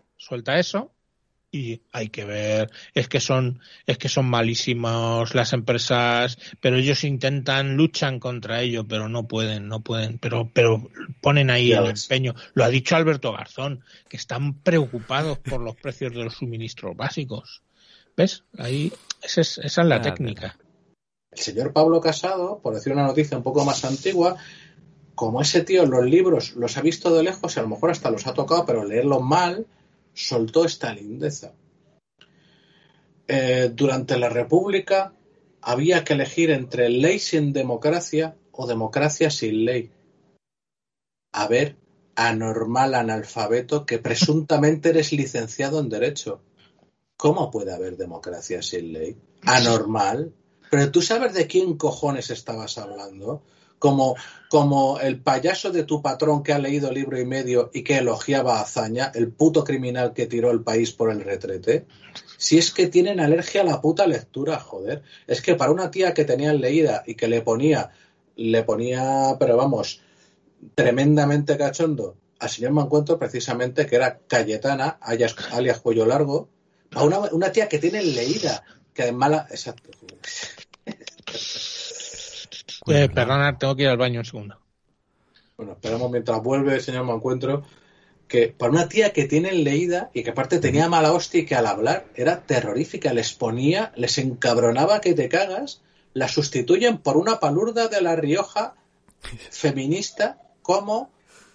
y hay que ver, es que son malísimos las empresas, pero ellos luchan contra ello, pero no pueden, pero ponen ahí el empeño. Lo ha dicho Alberto Garzón, que están preocupados por los precios de los suministros básicos. ¿Ves? Ahí esa es la técnica. El señor Pablo Casado, por decir una noticia un poco más antigua, como ese tío los libros los ha visto de lejos y a lo mejor hasta los ha tocado, pero leerlos mal, soltó esta lindeza. Durante la República había que elegir entre ley sin democracia o democracia sin ley. A ver, anormal analfabeto que presuntamente eres licenciado en Derecho. ¿Cómo puede haber democracia sin ley? Anormal. Pero tú sabes de quién cojones estabas hablando. Como el payaso de tu patrón que ha leído libro y medio y que elogiaba a Azaña, el puto criminal que tiró el país por el retrete. Si es que tienen alergia a la puta lectura, joder. Es que para una tía que tenían leída y que le ponía, pero vamos, tremendamente cachondo al señor Mancuentro, precisamente, que era Cayetana, alias Cuello Largo, a una tía que tiene leída, que además exacto. Perdona, tengo que ir al baño un segundo. Bueno, esperamos mientras vuelve el señor Mancuentro. que para una tía que tienen leída y que aparte tenía mala hostia y que al hablar era terrorífica, les encabronaba que te cagas, la sustituyen por una palurda de La Rioja feminista como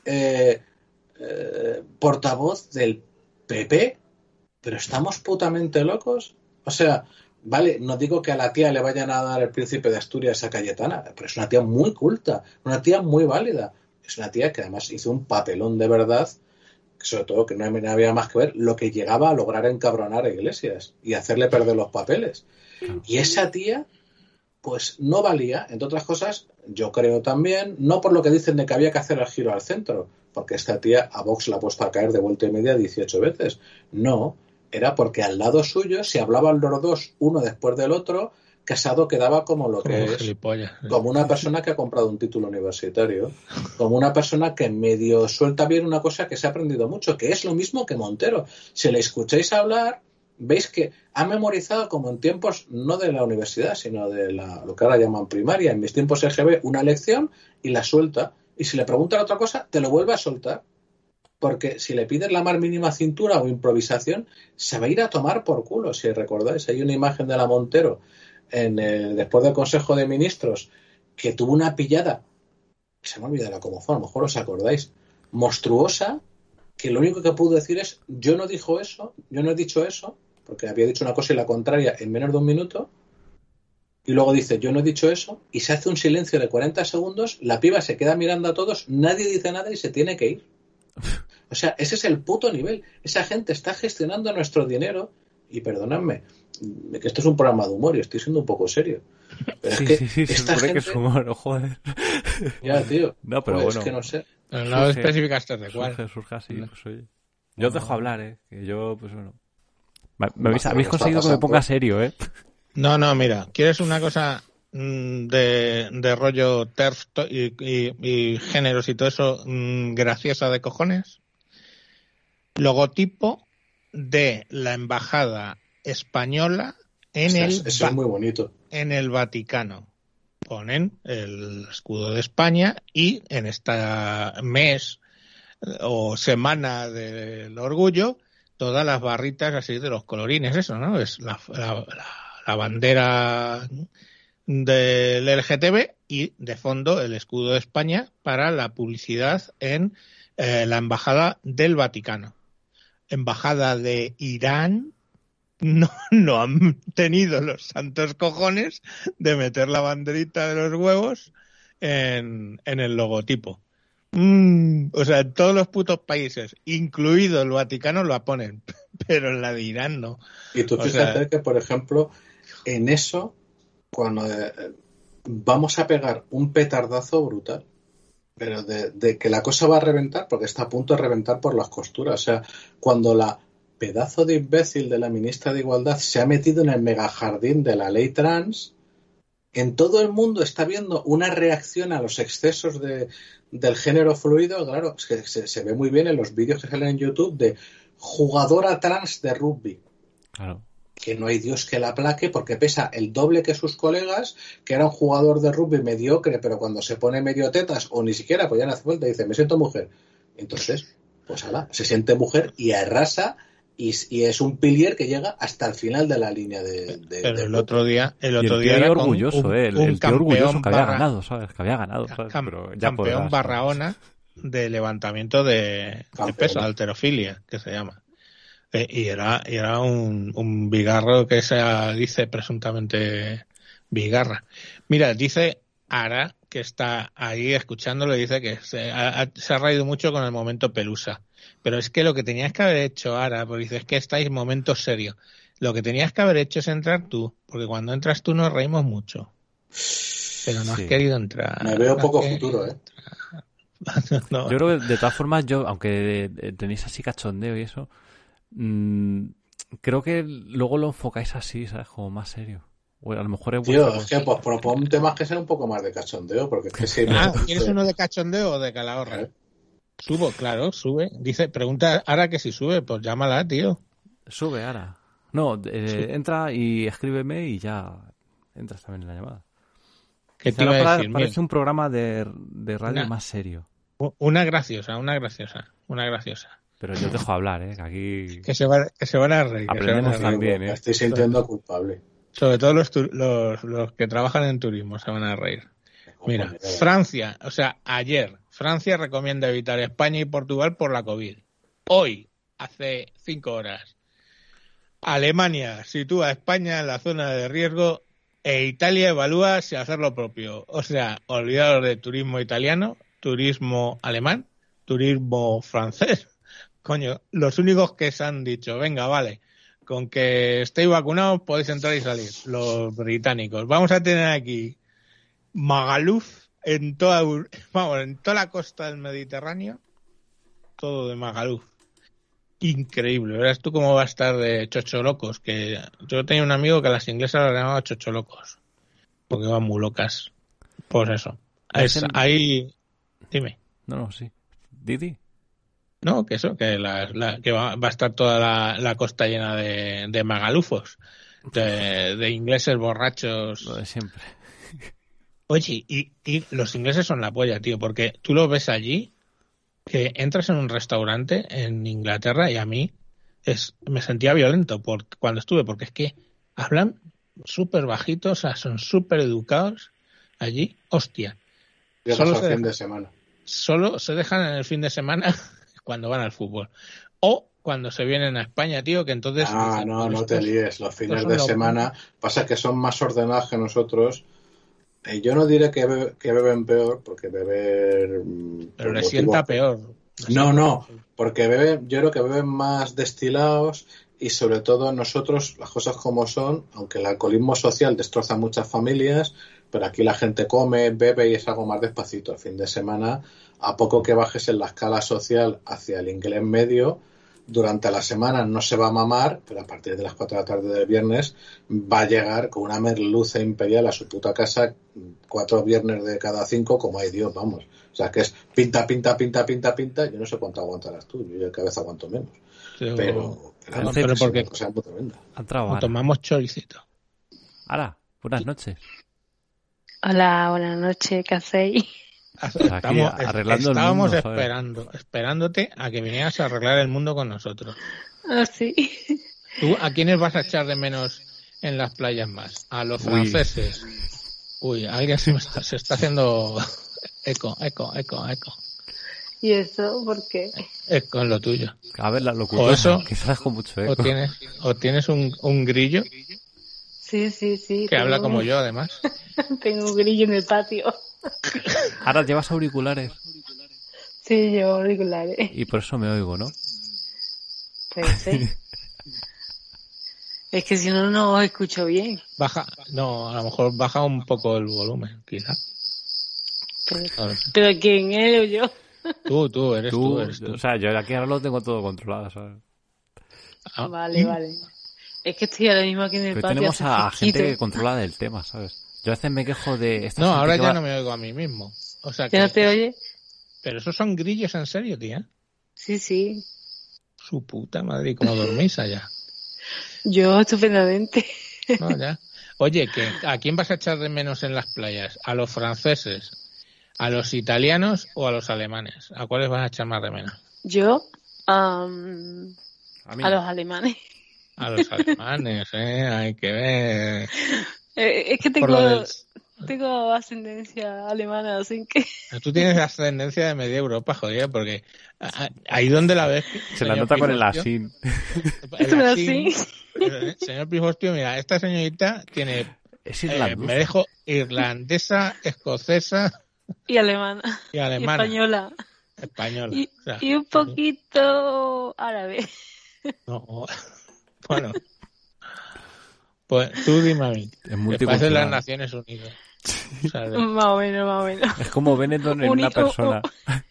portavoz del PP. Pero estamos putamente locos. O sea, vale, no digo que a la tía le vayan a dar el príncipe de Asturias a Cayetana, pero es una tía muy culta, una tía muy válida. Es una tía que además hizo un papelón de verdad, sobre todo que no había más que ver lo que llegaba a lograr encabronar a Iglesias y hacerle perder los papeles. Y esa tía, pues no valía, entre otras cosas, yo creo también, no por lo que dicen de que había que hacer el giro al centro, porque esta tía a Vox la ha puesto a caer de vuelta y media 18 veces. No, era porque al lado suyo, si hablaban los dos uno después del otro, Casado quedaba como lo que es, como una persona que ha comprado un título universitario, como una persona que medio suelta bien una cosa que se ha aprendido mucho, que es lo mismo que Montero. Si le escucháis hablar, veis que ha memorizado como en tiempos, no de la universidad, sino de lo que ahora llaman primaria, en mis tiempos EGB, una lección y la suelta. Y si le preguntan otra cosa, te lo vuelve a soltar. Porque si le pides la más mínima cintura o improvisación, se va a ir a tomar por culo. Si recordáis, hay una imagen de la Montero después del Consejo de Ministros que tuvo una pillada, se me olvidará cómo fue, a lo mejor os acordáis, monstruosa, que lo único que pudo decir es yo no he dicho eso, porque había dicho una cosa y la contraria en menos de un minuto, y luego dice yo no he dicho eso, y se hace un silencio de 40 segundos, la piba se queda mirando a todos, nadie dice nada y se tiene que ir. O sea, ese es el puto nivel. Esa gente está gestionando nuestro dinero. Y perdonadme, que esto es un programa de humor y estoy siendo un poco serio. Pero sí, es que sí, esta gente... que es humor, joder. Ya, tío. No, pero pues bueno. Es que no sé. Pero no especificaste de cuál. Surge así, pues oye. Yo os dejo hablar, que yo, pues bueno. Habéis conseguido que me ponga serio, No, mira, ¿quieres una cosa de rollo TERF y géneros y todo eso graciosa de cojones? Logotipo de la embajada española eso es muy bonito. En el Vaticano. Ponen el escudo de España y en esta mes o semana del orgullo todas las barritas así de los colorines, eso, ¿no? Es la bandera del LGTB y de fondo el escudo de España para la publicidad en la embajada del Vaticano. Embajada de Irán no han tenido los santos cojones de meter la banderita de los huevos en el logotipo. O sea, en todos los putos países, incluido el Vaticano, lo ponen, pero en la de Irán no. Y tú fíjate que, por ejemplo, en eso, cuando vamos a pegar un petardazo brutal, pero de que la cosa va a reventar, porque está a punto de reventar por las costuras. O sea, cuando la pedazo de imbécil de la ministra de Igualdad se ha metido en el megajardín de la ley trans, en todo el mundo está viendo una reacción a los excesos del género fluido. Claro, es que se ve muy bien en los vídeos que salen en YouTube de jugadora trans de rugby. Claro. Que no hay Dios que la aplaque porque pesa el doble que sus colegas, que era un jugador de rugby mediocre, pero cuando se pone medio tetas o ni siquiera, pues ya no hace falta, dice, me siento mujer. Entonces, pues se siente mujer y arrasa y es un pilier que llega hasta el final de la línea pero el otro día era orgulloso, el tío orgulloso que había ganado, ¿sabes? Pero ya campeón Barrahona de levantamiento de peso, halterofilia, que se llama. Y era un bigarro que se dice presuntamente bigarra. Mira, dice Ara, que está ahí escuchándolo, dice que se ha reído mucho con el momento Pelusa. Pero es que lo que tenías que haber hecho, Ara, porque dices que estáis en momentos serios, lo que tenías que haber hecho es entrar tú, porque cuando entras tú nos reímos mucho. Pero no has querido entrar. Me veo poco futuro, No. Yo creo que de todas formas, aunque tenéis así cachondeo y eso, creo que luego lo enfocáis así, ¿sabes? Como más serio. O a lo mejor es que pues propon temas que sean un poco más de cachondeo, porque es que si ¿quieres uno de cachondeo o de calahorra? Subo, claro, sube. Dice, pregunta Ara que si sube, pues llámala, tío. Sube, Ara. No, entra y escríbeme y ya entras también en la llamada. ¿Qué te iba a decir? Parece un programa de radio más serio. Una graciosa. Pero yo dejo hablar, que aquí... Que se van a reír. Aprendemos también, Me estoy sintiendo culpable. Sobre todo los que trabajan en turismo se van a reír. Mira, Francia, o sea, ayer, Francia recomienda evitar España y Portugal por la COVID. Hoy, hace 5 horas, Alemania sitúa a España en la zona de riesgo e Italia evalúa si hacer lo propio. O sea, olvidaros de turismo italiano, turismo alemán, turismo francés. Coño, los únicos que se han dicho, venga, vale, con que estéis vacunados podéis entrar y salir, los británicos. Vamos a tener aquí Magaluf en toda la costa del Mediterráneo, todo de Magaluf. Increíble, verás tú cómo va a estar de chocholocos, que yo tenía un amigo que a las inglesas las llamaba chocholocos, porque van muy locas. Pues eso. Ahí, dime. No, sí. Didi. No, que eso, que que va a estar toda la costa llena de magalufos, de ingleses borrachos. Lo de siempre. Oye, y los ingleses son la polla, tío, porque tú lo ves allí, que entras en un restaurante en Inglaterra y a mí me sentía violento cuando estuve, porque es que hablan súper bajitos, o sea, son súper educados allí. Hostia. Solo se dejan en el fin de semana cuando van al fútbol. O cuando se vienen a España, tío, que entonces... no te líes. Los fines de semana pasa que son más ordenados que nosotros. Yo no diré que beben peor, porque beber... Pero les sienta peor. No, porque yo creo que beben más destilados y sobre todo nosotros, las cosas como son, aunque el alcoholismo social destroza muchas familias, pero aquí la gente come, bebe y es algo más despacito. El fin de semana, a poco que bajes en la escala social hacia el inglés medio, durante la semana no se va a mamar, pero a partir de las 4 de la tarde del viernes va a llegar con una merluza imperial a su puta casa 4 viernes de cada 5 como hay Dios, vamos. O sea, que es pinta. Yo no sé cuánto aguantarás tú, yo cada vez aguanto menos. Pero porque es muy tremenda. Tomamos choricito. Hola, buenas noches. Hola, buenas noches, ¿qué hacéis? Estábamos esperándote a que vinieras a arreglar el mundo con nosotros. Ah, sí. ¿Tú a quiénes vas a echar de menos en las playas más? A los franceses. Uy, alguien se está haciendo eco. ¿Y eso por qué? Eco en lo tuyo. A ver, la locutora, eso, quizás con mucho eco. O tienes un grillo. Sí. Que habla como yo, además. Tengo un grillo en el patio. Ahora llevas auriculares. Sí, llevo auriculares. Y por eso me oigo, ¿no? Pues sí. Es que si no os escucho bien. A lo mejor baja un poco el volumen, quizá. Pero ¿quién él o yo? Tú, eres tú. O sea, yo aquí ahora lo tengo todo controlado, ¿sabes? Vale. Es que estoy ahora mismo aquí en el patio. Tenemos a gente que controla del tema, ¿sabes? Yo a veces me quejo de... No, ahora ya no me oigo a mí mismo. O sea, ¿Ya no te oye? Pero esos son grillos en serio, tía. Sí. Su puta madre, ¿cómo dormís allá? Yo estupendamente. No, ya. Oye, ¿a quién vas a echar de menos en las playas? ¿A los franceses, a los italianos o a los alemanes? ¿A cuáles vas a echar más de menos? Yo, a los alemanes. A los alemanes, hay que ver. Es que tengo ascendencia alemana, así que... Tú tienes ascendencia de media Europa, joder, porque ahí donde la ves... Se la nota con el asín. Señor Pifostio, mira, esta señorita tiene... me dejo irlandesa, escocesa... Y alemana. Y alemana. Y española. Y un poquito árabe. No, bueno... Pues tú dime a mí. Es parece las Naciones Unidas. Más o menos. Es como Benetton en una persona.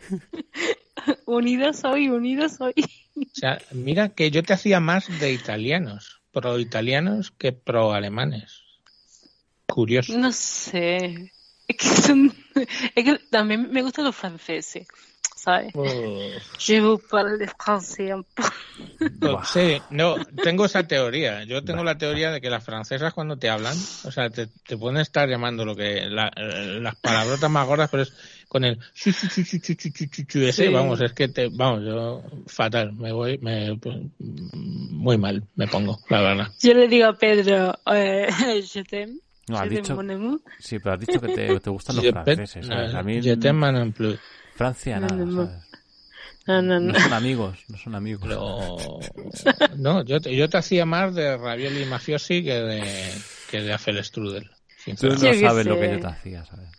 Unido soy. O sea, mira que yo te hacía más de italianos, pro italianos que pro alemanes. Curioso. No sé. Es que también me gustan los franceses, ¿sabes? Je veux parler français un peu. Sí, no, tengo esa teoría. Yo tengo la teoría de que las francesas cuando te hablan, o sea, te pueden estar llamando las palabrotas más gordas, pero es con el ese, vamos, es que yo fatal, muy mal me pongo, la verdad. Yo le digo a Pedro, je t'aime. No, has dicho, sí, pero has dicho que te gustan los franceses, ¿sabes? A mí, Francia, nada, ¿sabes? No son amigos. No, yo te hacía más de ravioli mafiosi que de Apfelstrudel. Tú no sabes lo que yo te hacía, ¿sabes?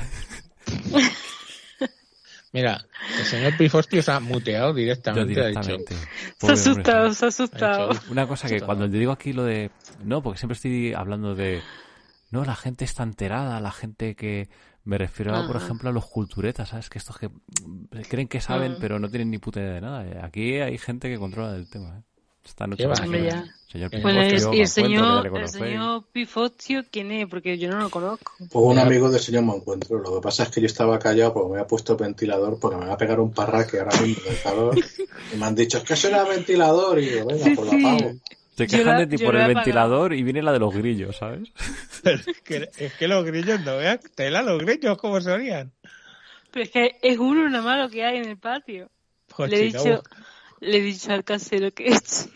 Mira, el señor Pifostio se ha muteado directamente. Ha dicho, se ha asustado. Una cosa que cuando te digo aquí lo de... No, porque siempre estoy hablando de... No, la gente está enterada, la gente que... Me refiero, por ejemplo, a los culturetas, ¿sabes? Que estos que creen que saben, pero no tienen ni puta idea de nada. Aquí hay gente que controla el tema, ¿eh? Esta noche señor Pifostio, y el señor Pifostio, ¿quién es? Porque yo no lo conozco. Pues un amigo del señor Mancuentro. Lo que pasa es que yo estaba callado porque me había puesto ventilador, porque me va a pegar un parraque ahora mismo del calor. Y me han dicho, es que eso era ventilador. Y yo, venga, pues la apago. Te quejan de ti por el ventilador y viene la de los grillos, ¿sabes? Es que los grillos, no veas, tela los grillos como se oían. Pero es que es uno nada más lo que hay en el patio. Pues le he dicho al casero que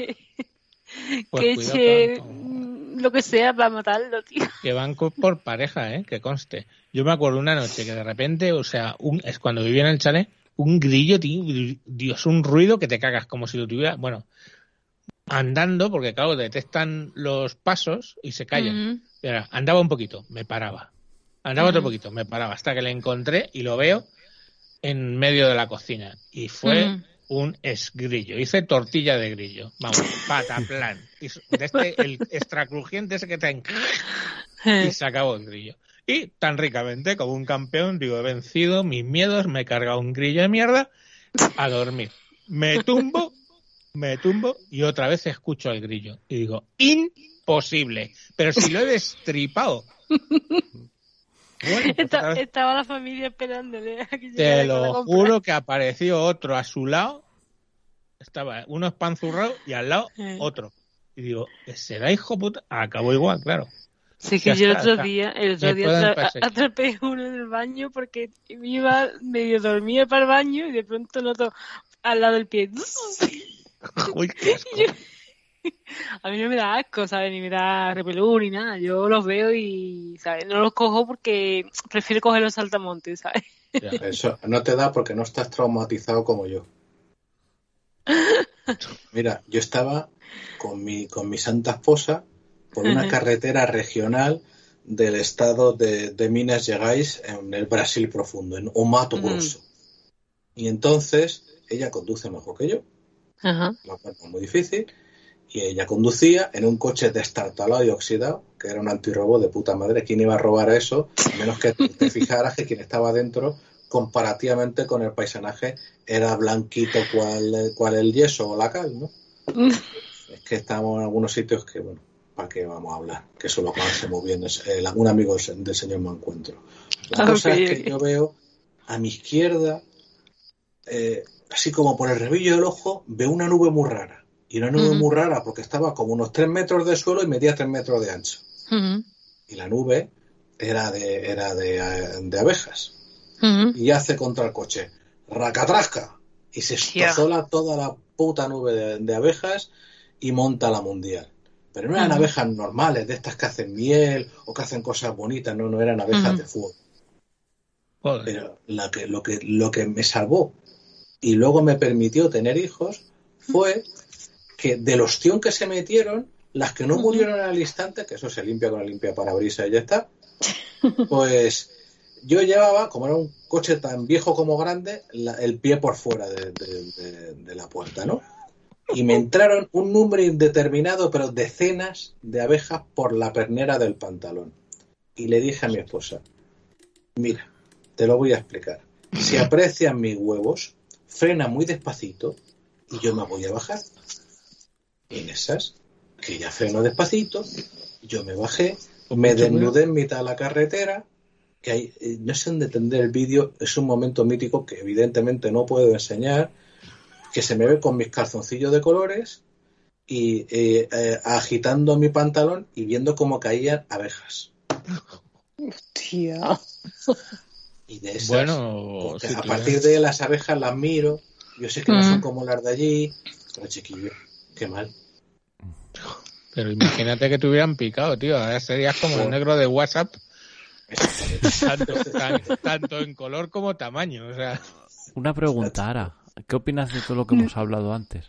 eche lo que sea para matarlo, tío. Que van por pareja, que conste. Yo me acuerdo una noche que de repente, o sea, es cuando vivía en el chalet, un grillo, tío, Dios, un ruido que te cagas, como si lo tuviera, bueno, andando, porque claro, detectan los pasos y se callan. Y ahora, andaba un poquito, me paraba. Andaba otro poquito, me paraba, hasta que le encontré y lo veo en medio de la cocina. Y fue un esgrillo. Hice tortilla de grillo. Vamos, pataplan. El extracrujiente ese que te y se acabó el grillo. Y tan ricamente, como un campeón, digo, he vencido mis miedos, me he cargado un grillo de mierda, a dormir. Me tumbo y otra vez escucho al grillo. Y digo, imposible. Pero si lo he destripado. Bueno, pues estaba la familia esperándole. Te lo juro que apareció otro a su lado. Estaba uno espanzurrado y al lado otro. Y digo, ¿será hijo puta? Acabó igual, claro. Sí, que yo el otro día atrapé uno en el baño porque me iba medio dormida para el baño y de pronto noto al lado del pie. Uy, qué asco. A mí no me da asco, ¿sabes? Ni me da repelús ni nada. Yo los veo y, ¿sabes? No los cojo porque prefiero coger los saltamontes, ¿sabes? Eso no te da porque no estás traumatizado como yo. Mira, yo estaba con mi santa esposa por una carretera regional del estado de Minas Gerais en el Brasil profundo, en Mato Grosso. Y entonces ella conduce mejor que yo. La cual es muy difícil. Y ella conducía en un coche destartalado y oxidado, que era un antirrobo de puta madre. ¿Quién iba a robar eso? A menos que te fijaras que quien estaba dentro, comparativamente con el paisanaje, era blanquito cual el yeso o la cal, ¿no? Es que estamos en algunos sitios que, bueno, ¿para qué vamos a hablar? Que eso lo conocemos bien. Un amigo del señor Mancuentro. La cosa es que yo veo a mi izquierda, así como por el rebillo del ojo, veo una nube muy rara. Y una nube muy rara porque estaba como unos 3 metros de suelo y medía 3 metros de ancho. Y la nube era de abejas. Y hace contra el coche racatrasca y se estrozola toda la puta nube de abejas y monta la mundial. Pero no eran abejas normales, de estas que hacen miel o que hacen cosas bonitas, no eran abejas de fuego. Pero lo que me salvó y luego me permitió tener hijos fue que del ostión que se metieron, las que no murieron al instante, que eso se limpia con la limpia parabrisas y ya está, pues yo llevaba, como era un coche tan viejo como grande, el pie por fuera de la puerta, ¿no? Y me entraron un número indeterminado, pero decenas de abejas por la pernera del pantalón. Y le dije a mi esposa, mira, te lo voy a explicar. Si aprecian mis huevos, frena muy despacito y yo me voy a bajar. Y en esas, que ya freno despacito, yo me bajé, me desnudé en mitad de la carretera, que hay, no sé dónde tendré el vídeo, es un momento mítico que evidentemente no puedo enseñar, que se me ve con mis calzoncillos de colores y agitando mi pantalón y viendo cómo caían abejas. Hostia. Y de esas, bueno, a partir de las abejas las miro, yo sé que no son como las de allí, pero chiquillo, qué mal. Pero imagínate que te hubieran picado, tío, ahora serías como el negro de WhatsApp, tanto en color como tamaño, o sea. Una pregunta, Ara, ¿qué opinas de todo lo que hemos hablado antes?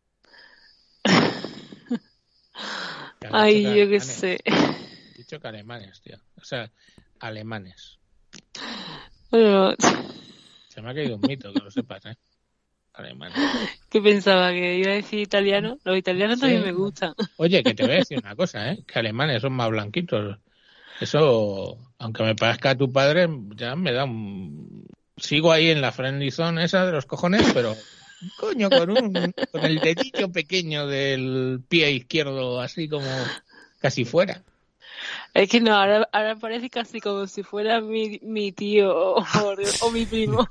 Ay, yo qué sé. He dicho que alemanes, tío, o sea, alemanes. Bueno, se me ha caído un mito, que lo sepas, alemanes. ¿Qué pensaba? ¿Que iba a decir italiano? Los italianos también me gustan. Oye, que te voy a decir una cosa, que alemanes son más blanquitos. Eso, aunque me parezca a tu padre, ya me da un... Sigo ahí en la friendly zone esa de los cojones, pero coño, con el dedillo pequeño del pie izquierdo así como casi fuera. Es que no, ahora parece casi como si fuera mi tío o mi primo.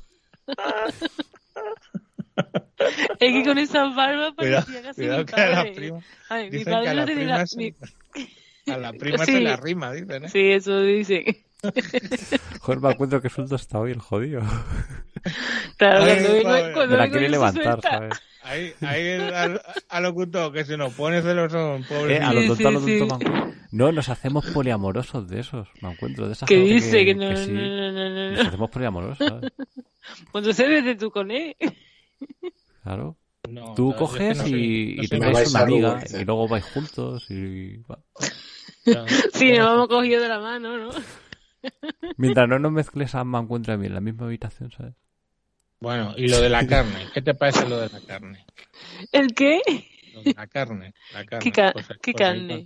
Es que con esas barbas parecía casi mi padre. Ay, mi padre no tiene la... A la prima sí. Se la rima, dicen, Sí, eso dicen. Joder, me encuentro que suelto está hoy el jodido. Claro, cuando me la quiere levantar, ¿sabes? Ahí a lo tonto, que se nos pone celoso, pobre. A lo tonto, No, nos hacemos poliamorosos de esos, me encuentro de esas ¿Qué dice? Que no. Nos hacemos poliamorosos, ¿sabes? Pues entonces vete tú con él. Claro. No, tú coges y te vais una amiga y luego vais juntos y... Sí, nos vamos cogidos de la mano, ¿no? Mientras no nos mezcles a me encuentro a mí en la misma habitación, ¿sabes? Bueno, y lo de la carne, ¿qué te parece lo de la carne? ¿El qué? Lo de la carne. ¿Qué carne?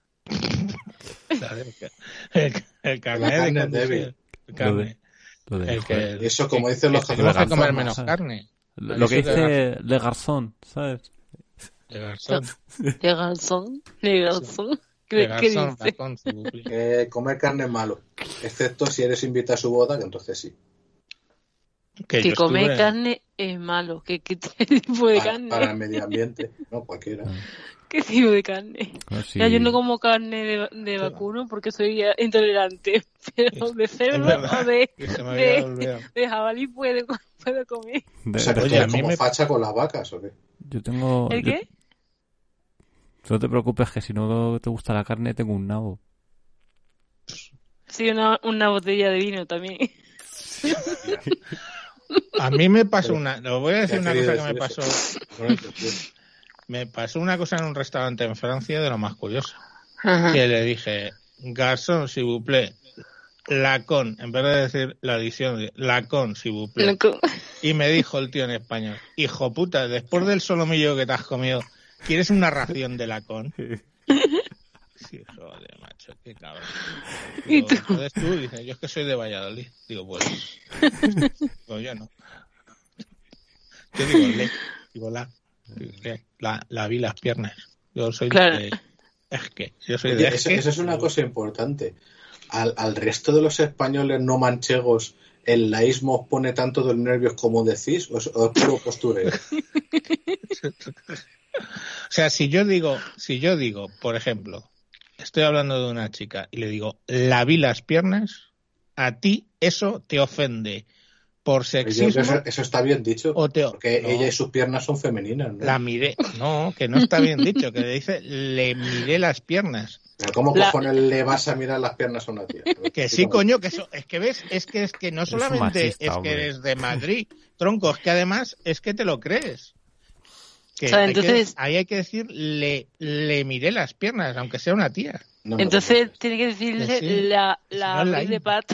El carne de débil. El carne. Eso, como dicen los japoneses, vas a comer menos carne. Lo que dice Le Garzón, ¿sabes? Le Garzón. ¿Qué dice? Que comer carne es malo, excepto si eres invitado a su boda, que entonces sí. Que comer carne es malo. ¿Qué tipo de carne? Para el medio ambiente, no cualquiera. ¿Qué tipo de carne? Sí. Ya, yo no como carne de vacuno porque soy intolerante, pero de cerdo o de jabalí puedo comer. O sea, que tú como facha con las vacas, ¿o qué? Yo tengo... ¿El qué? No te preocupes, que si no te gusta la carne, tengo un nabo. Sí, una botella de vino también. A mí me pasó lo voy a decir una cosa que me pasó. Me pasó una cosa en un restaurante en Francia de lo más curioso. Ajá. Que le dije, garçon, s'il vous plaît, lacón, en vez de decir la adición, lacón, s'il vous plaît. Y me dijo el tío en español, hijo puta, después del solomillo que te has comido, ¿quieres una ración de lacón? Sí, joder, macho, qué cabrón. Digo, entonces tú dices, yo es que soy de Valladolid. Digo, pues. Digo, yo no. Yo digo la vi las piernas. Yo soy de. Es que, yo soy de. Eso es una cosa importante. Al resto de los españoles no manchegos, ¿el laísmo os pone tanto de los nervios como decís? ¿O es puro postureo? O sea, si yo digo, por ejemplo, estoy hablando de una chica y le digo, la vi las piernas, a ti eso te ofende por sexismo. Eso está bien dicho, porque ella y sus piernas son femeninas, ¿no? La miré, no, que no está bien dicho, que le dice, le miré las piernas. ¿Pero cómo cojones le vas a mirar las piernas a una tía? Que sí, coño, que eso, es que ves, es que no solamente machista, es que eres de Madrid, tronco, es que además es que te lo crees. Que, o sea, entonces, ahí hay que decir, le miré las piernas, aunque sea una tía. No, entonces tiene que decirle sí. la de pat.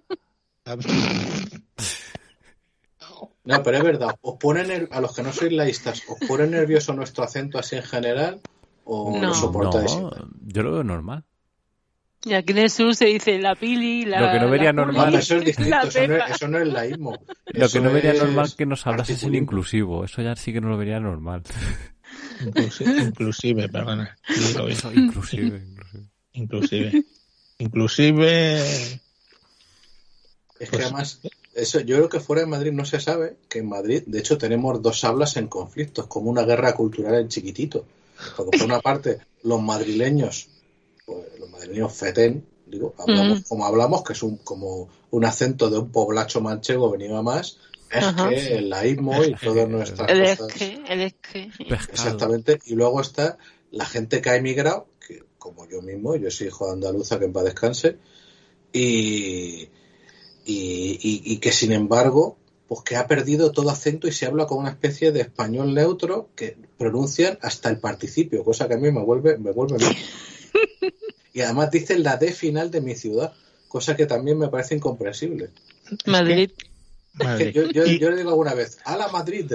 No, pero es verdad, os ponen a los que no sois laístas, ¿os pone nervioso nuestro acento así en general o lo soportáis? Yo lo veo normal. Y aquí en el sur se dice la pili, lo que no vería normal. No, eso es distinto, eso no es laísmo. Lo que no vería normal es que nos hablases en inclusivo. Eso ya sí que no lo vería normal. Inclusive, perdona. Eso, inclusive. Es que además, eso, yo creo que fuera de Madrid no se sabe que en Madrid, de hecho, tenemos dos hablas en conflictos, como una guerra cultural en chiquitito. Porque por una parte, los madrileños fetén, Digo, como hablamos, que es como un acento de un poblacho manchego venido a más, es que el laísmo y todas nuestras cosas. El es que. Exactamente. Y luego está la gente que ha emigrado, que como yo mismo, yo soy hijo de andaluza, que en paz descanse, y que sin embargo, pues que ha perdido todo acento y se habla con una especie de español neutro que pronuncian hasta el participio, cosa que a mí me vuelve loco. Y además dicen la D final de mi ciudad, cosa que también me parece incomprensible. Madrid. Es que yo le digo alguna vez, ¡a la Madrid!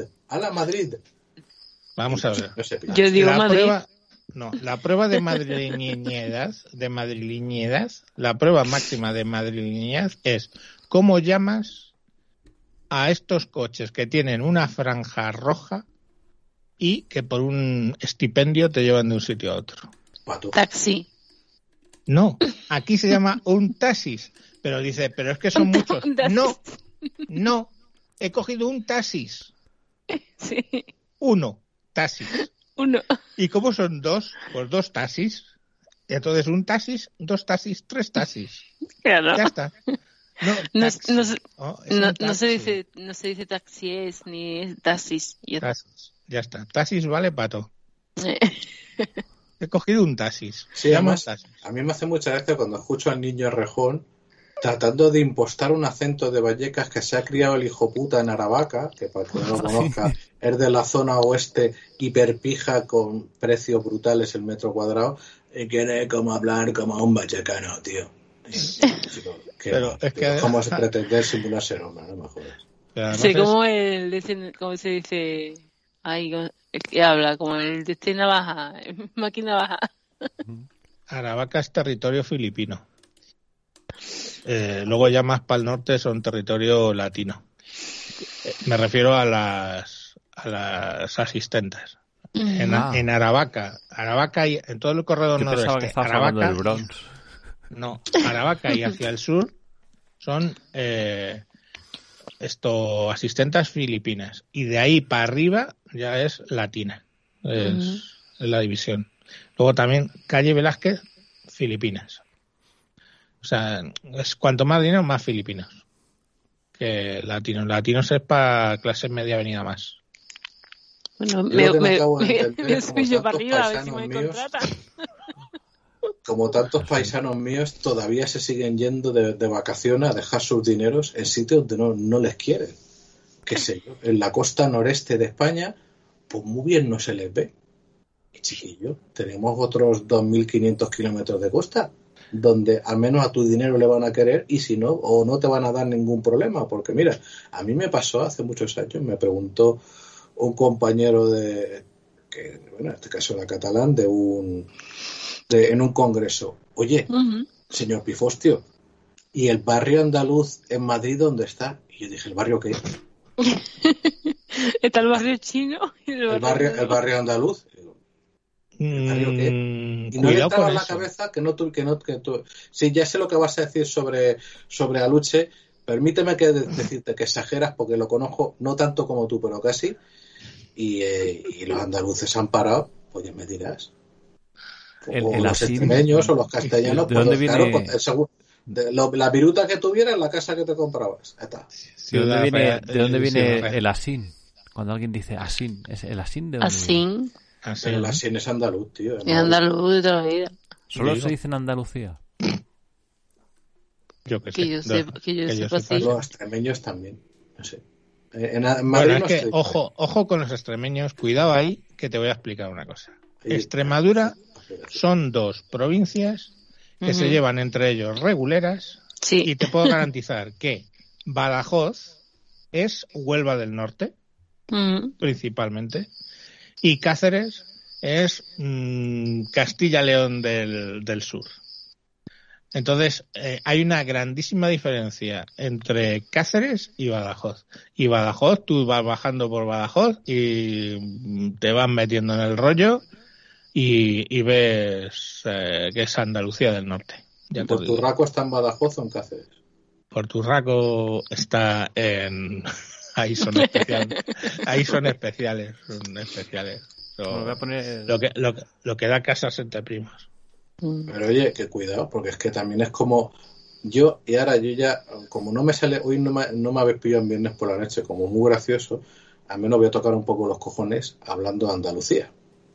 Vamos a ver. No sé, Yo digo Madrid. La prueba de madrileñedad, la prueba máxima de madrileñedad es cómo llamas a estos coches que tienen una franja roja y que por un estipendio te llevan de un sitio a otro. Taxi. No, aquí se llama un taxis, pero dice, pero es que son muchos. No, he cogido un taxis. Sí. Uno, taxis. Uno. ¿Y cómo son dos? Pues dos taxis. Entonces un taxis, dos taxis, tres taxis. Claro. Ya está. No se dice taxis ni taxis. Taxis. Ya está. Taxis vale pato. He cogido un taxis. Sí, además, a mí me hace mucha gracia cuando escucho al niño Rejón tratando de impostar un acento de Vallecas que se ha criado el hijo puta en Aravaca, que para que no lo conozca, es de la zona oeste hiperpija con precios brutales el metro cuadrado, y quiere como hablar como un vallecano, tío. Pero es que ¿cómo se pretende simular ser hombre? No me jodas. Sí, como se dice, ay, el que habla, como el de navaja, máquina baja. Aravaca es territorio filipino. Luego ya más para el norte son territorio latino. Me refiero a las asistentes. En Aravaca y en todo el corredor noroeste, Aravaca y hacia el sur son asistentes filipinas, y de ahí para arriba ya es latina, es la división. Luego también Calle Velázquez, Filipinas. O sea, es cuanto más dinero, más filipinos que latinos. Latinos es para clase media venida más. Bueno, me suyo para arriba a ver si me contratan. Como tantos paisanos míos todavía se siguen yendo de vacaciones a dejar sus dineros en sitios donde no les quieren. Qué sé yo, en la costa noreste de España, pues muy bien no se les ve. Y chiquillo, tenemos otros 2.500 kilómetros de costa, donde al menos a tu dinero le van a querer, y si no, o no te van a dar ningún problema. Porque mira, a mí me pasó hace muchos años, me preguntó un compañero que en este caso era catalán, en un congreso, oye, señor Pifostio, ¿y el barrio andaluz en Madrid dónde está? Y yo dije, ¿el barrio qué? Está el barrio chino y el barrio andaluz. ¿El barrio qué? Y no le entraba en la cabeza que tú. Sí, ya sé lo que vas a decir sobre Aluche. Permíteme decirte que exageras, porque lo conozco no tanto como tú, pero casi. Y los andaluces han parado, pues ya me dirás. O los extremeños o los castellanos, ¿de dónde viene? Claro, la viruta que tuvieras en la casa que te comprabas. Está. ¿De dónde viene el asín? Cuando alguien dice asín, ¿es el asín de dónde viene? Pero el asín es andaluz, tío. Es andaluz de toda la vida. ¿Solo se dice en Andalucía? Yo que sé. Que yo sepa, sí. Los extremeños también, no sé. En Madrid bueno, es que, ojo con los extremeños, cuidado ahí, que te voy a explicar una cosa. Sí. Extremadura son dos provincias que se llevan entre ellos reguleras, sí. Y te puedo garantizar que Badajoz es Huelva del Norte, principalmente, y Cáceres es Castilla-León del Sur. Entonces, hay una grandísima diferencia entre Cáceres y Badajoz. Y Badajoz, tú vas bajando por Badajoz y te vas metiendo en el rollo y ves que es Andalucía del Norte. ¿Porturraco está en Badajoz o en Cáceres? Porturraco está en... Ahí son especiales. Voy a poner... lo que da casas entre primos. Pero oye, que cuidado, porque es que también es como yo ya, como no me sale, hoy no me habéis pillado en viernes por la noche, como muy gracioso, al menos voy a tocar un poco los cojones hablando de Andalucía.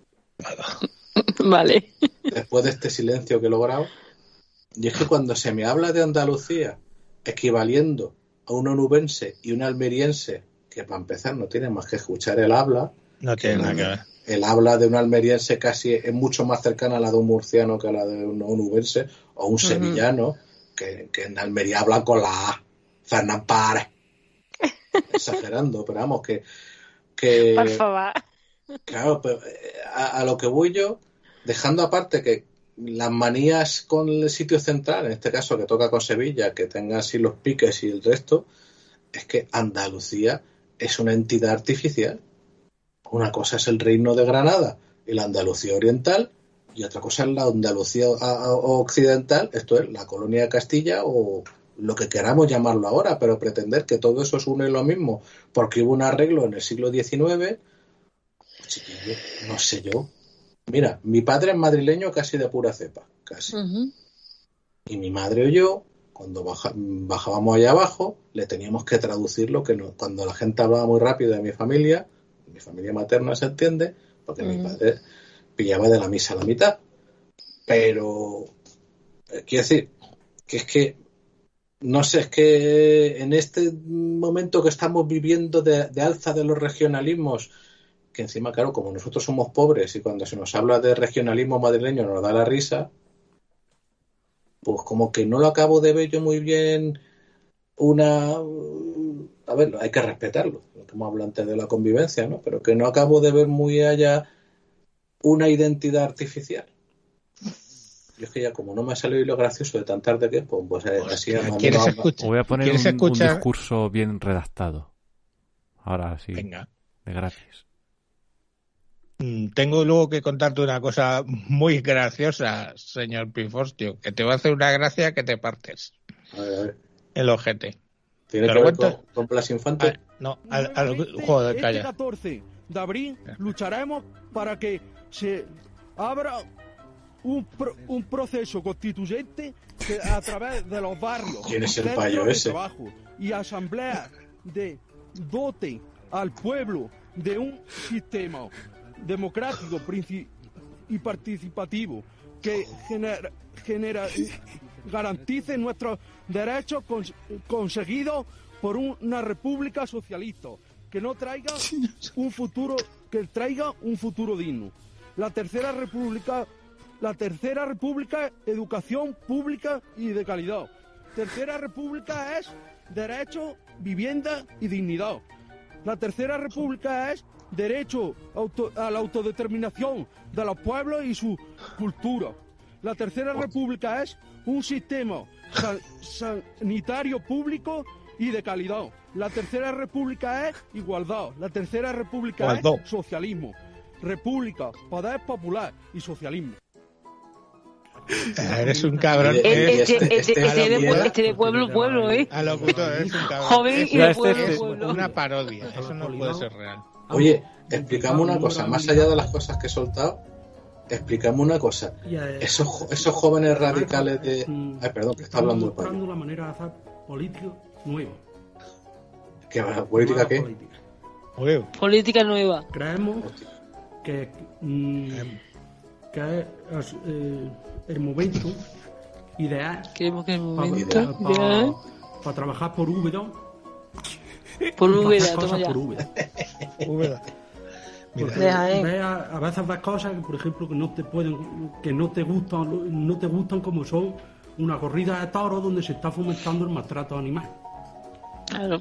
Vale. Después de este silencio que he logrado, y es que cuando se me habla de Andalucía equivaliendo a un onubense y un almeriense, que para empezar no tiene más que escuchar el habla, no tiene nada que ver. El habla de un almeriense casi es mucho más cercana a la de un murciano que a la de un onubense o un sevillano, que en Almería hablan con la A. Fernán Párez. Exagerando, pero vamos, que por favor. Claro, pero a lo que voy yo, dejando aparte que las manías con el sitio central, en este caso que toca con Sevilla, que tenga así los piques y el resto, es que Andalucía es una entidad artificial. Una cosa es el Reino de Granada y la Andalucía Oriental, y otra cosa es la Andalucía Occidental, esto es la Colonia de Castilla o lo que queramos llamarlo ahora, pero pretender que todo eso es uno y lo mismo, porque hubo un arreglo en el siglo XIX, chiquillo, no sé yo. Mira, mi padre es madrileño casi de pura cepa, casi. Y mi madre o yo, cuando bajábamos allá abajo, le teníamos que traducir lo que cuando la gente hablaba muy rápido de mi familia materna se entiende, porque mi padre pillaba de la misa a la mitad. Pero quiero decir que es que no sé, es que en este momento que estamos viviendo de alza de los regionalismos, que encima, claro, como nosotros somos pobres y cuando se nos habla de regionalismo madrileño nos da la risa, pues como que no lo acabo de ver yo muy bien a ver, hay que respetarlo, como hablo antes de la convivencia, ¿no? Pero que no acabo de ver muy allá una identidad artificial. Yo es que ya como no me ha salido lo gracioso de tan tarde que pues así voy a poner un discurso bien redactado. Ahora sí. Venga. De gratis. Tengo luego que contarte una cosa muy graciosa, señor Pifostio, que te va a hacer una gracia que te partes. A ver. El ojete. ¿Tiene que ver con Blas Infante? No, joder, calla. Este 14 de abril lucharemos para que se abra un proceso constituyente que a través de los barrios, ¿quién es el payo ese? Trabajo y asamblea dote al pueblo de un sistema democrático y participativo que garantice nuestros derechos conseguidos por una república socialista que no traiga un futuro, que traiga un futuro digno. La tercera república, educación pública y de calidad. Tercera república es derecho, vivienda y dignidad. La tercera república es derecho a la autodeterminación de los pueblos y su cultura. La tercera república es un sistema sanitario público y de calidad. La tercera república es igualdad. La tercera república es socialismo. República, poder popular y socialismo. Eres un cabrón. Este de pueblo, ¿eh? A locutor, eres un cabrón. Joven y de pueblo. Una parodia. Eso no puede ser real. Oye, explícame una cosa, más allá de las cosas que he soltado, explícame una cosa. Esos jóvenes radicales de... Ay, perdón, que está hablando el padre. Estamos buscando la manera de hacer política nueva. ¿Qué política qué? Política nueva. Creemos que es el momento ideal. Creemos que es el momento ideal para trabajar por Úbeda. Por Úbeda, toma ya. Por Úbeda. A veces ves cosas que, por ejemplo, que no te gustan como son una corrida de toros donde se está fomentando el maltrato animal. Claro.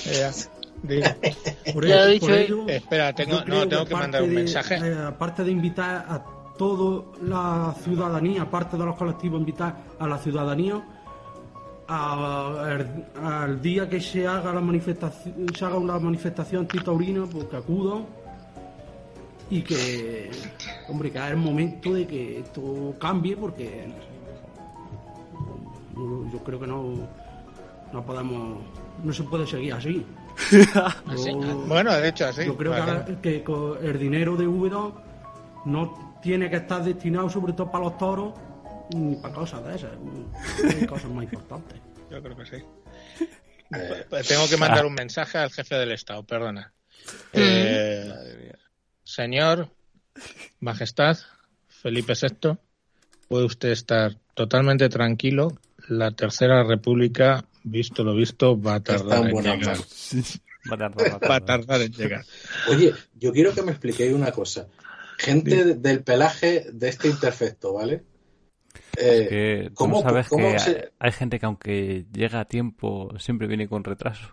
Por ello, espera, tengo que mandar un mensaje. Aparte de invitar a toda la ciudadanía, aparte de los colectivos, invitar a la ciudadanía al día que se haga una manifestación antitaurina, pues que acudan y que, hombre, que es el momento de que esto cambie, porque yo creo que no se puede seguir así. Bueno, de hecho, así. Yo creo que el dinero de Úbeda no tiene que estar destinado sobre todo para los toros ni para cosas de esas. Hay cosas más importantes. Yo creo que sí. Tengo que mandar un mensaje al jefe del Estado, perdona. Señor, Majestad, Felipe VI, puede usted estar totalmente tranquilo. La Tercera República, visto lo visto, va a tardar en llegar. Va a tardar en llegar. Oye, yo quiero que me expliquéis una cosa. Gente del pelaje de este imperfecto, ¿vale? ¿Cómo sabes que hay gente que aunque llega a tiempo siempre viene con retraso?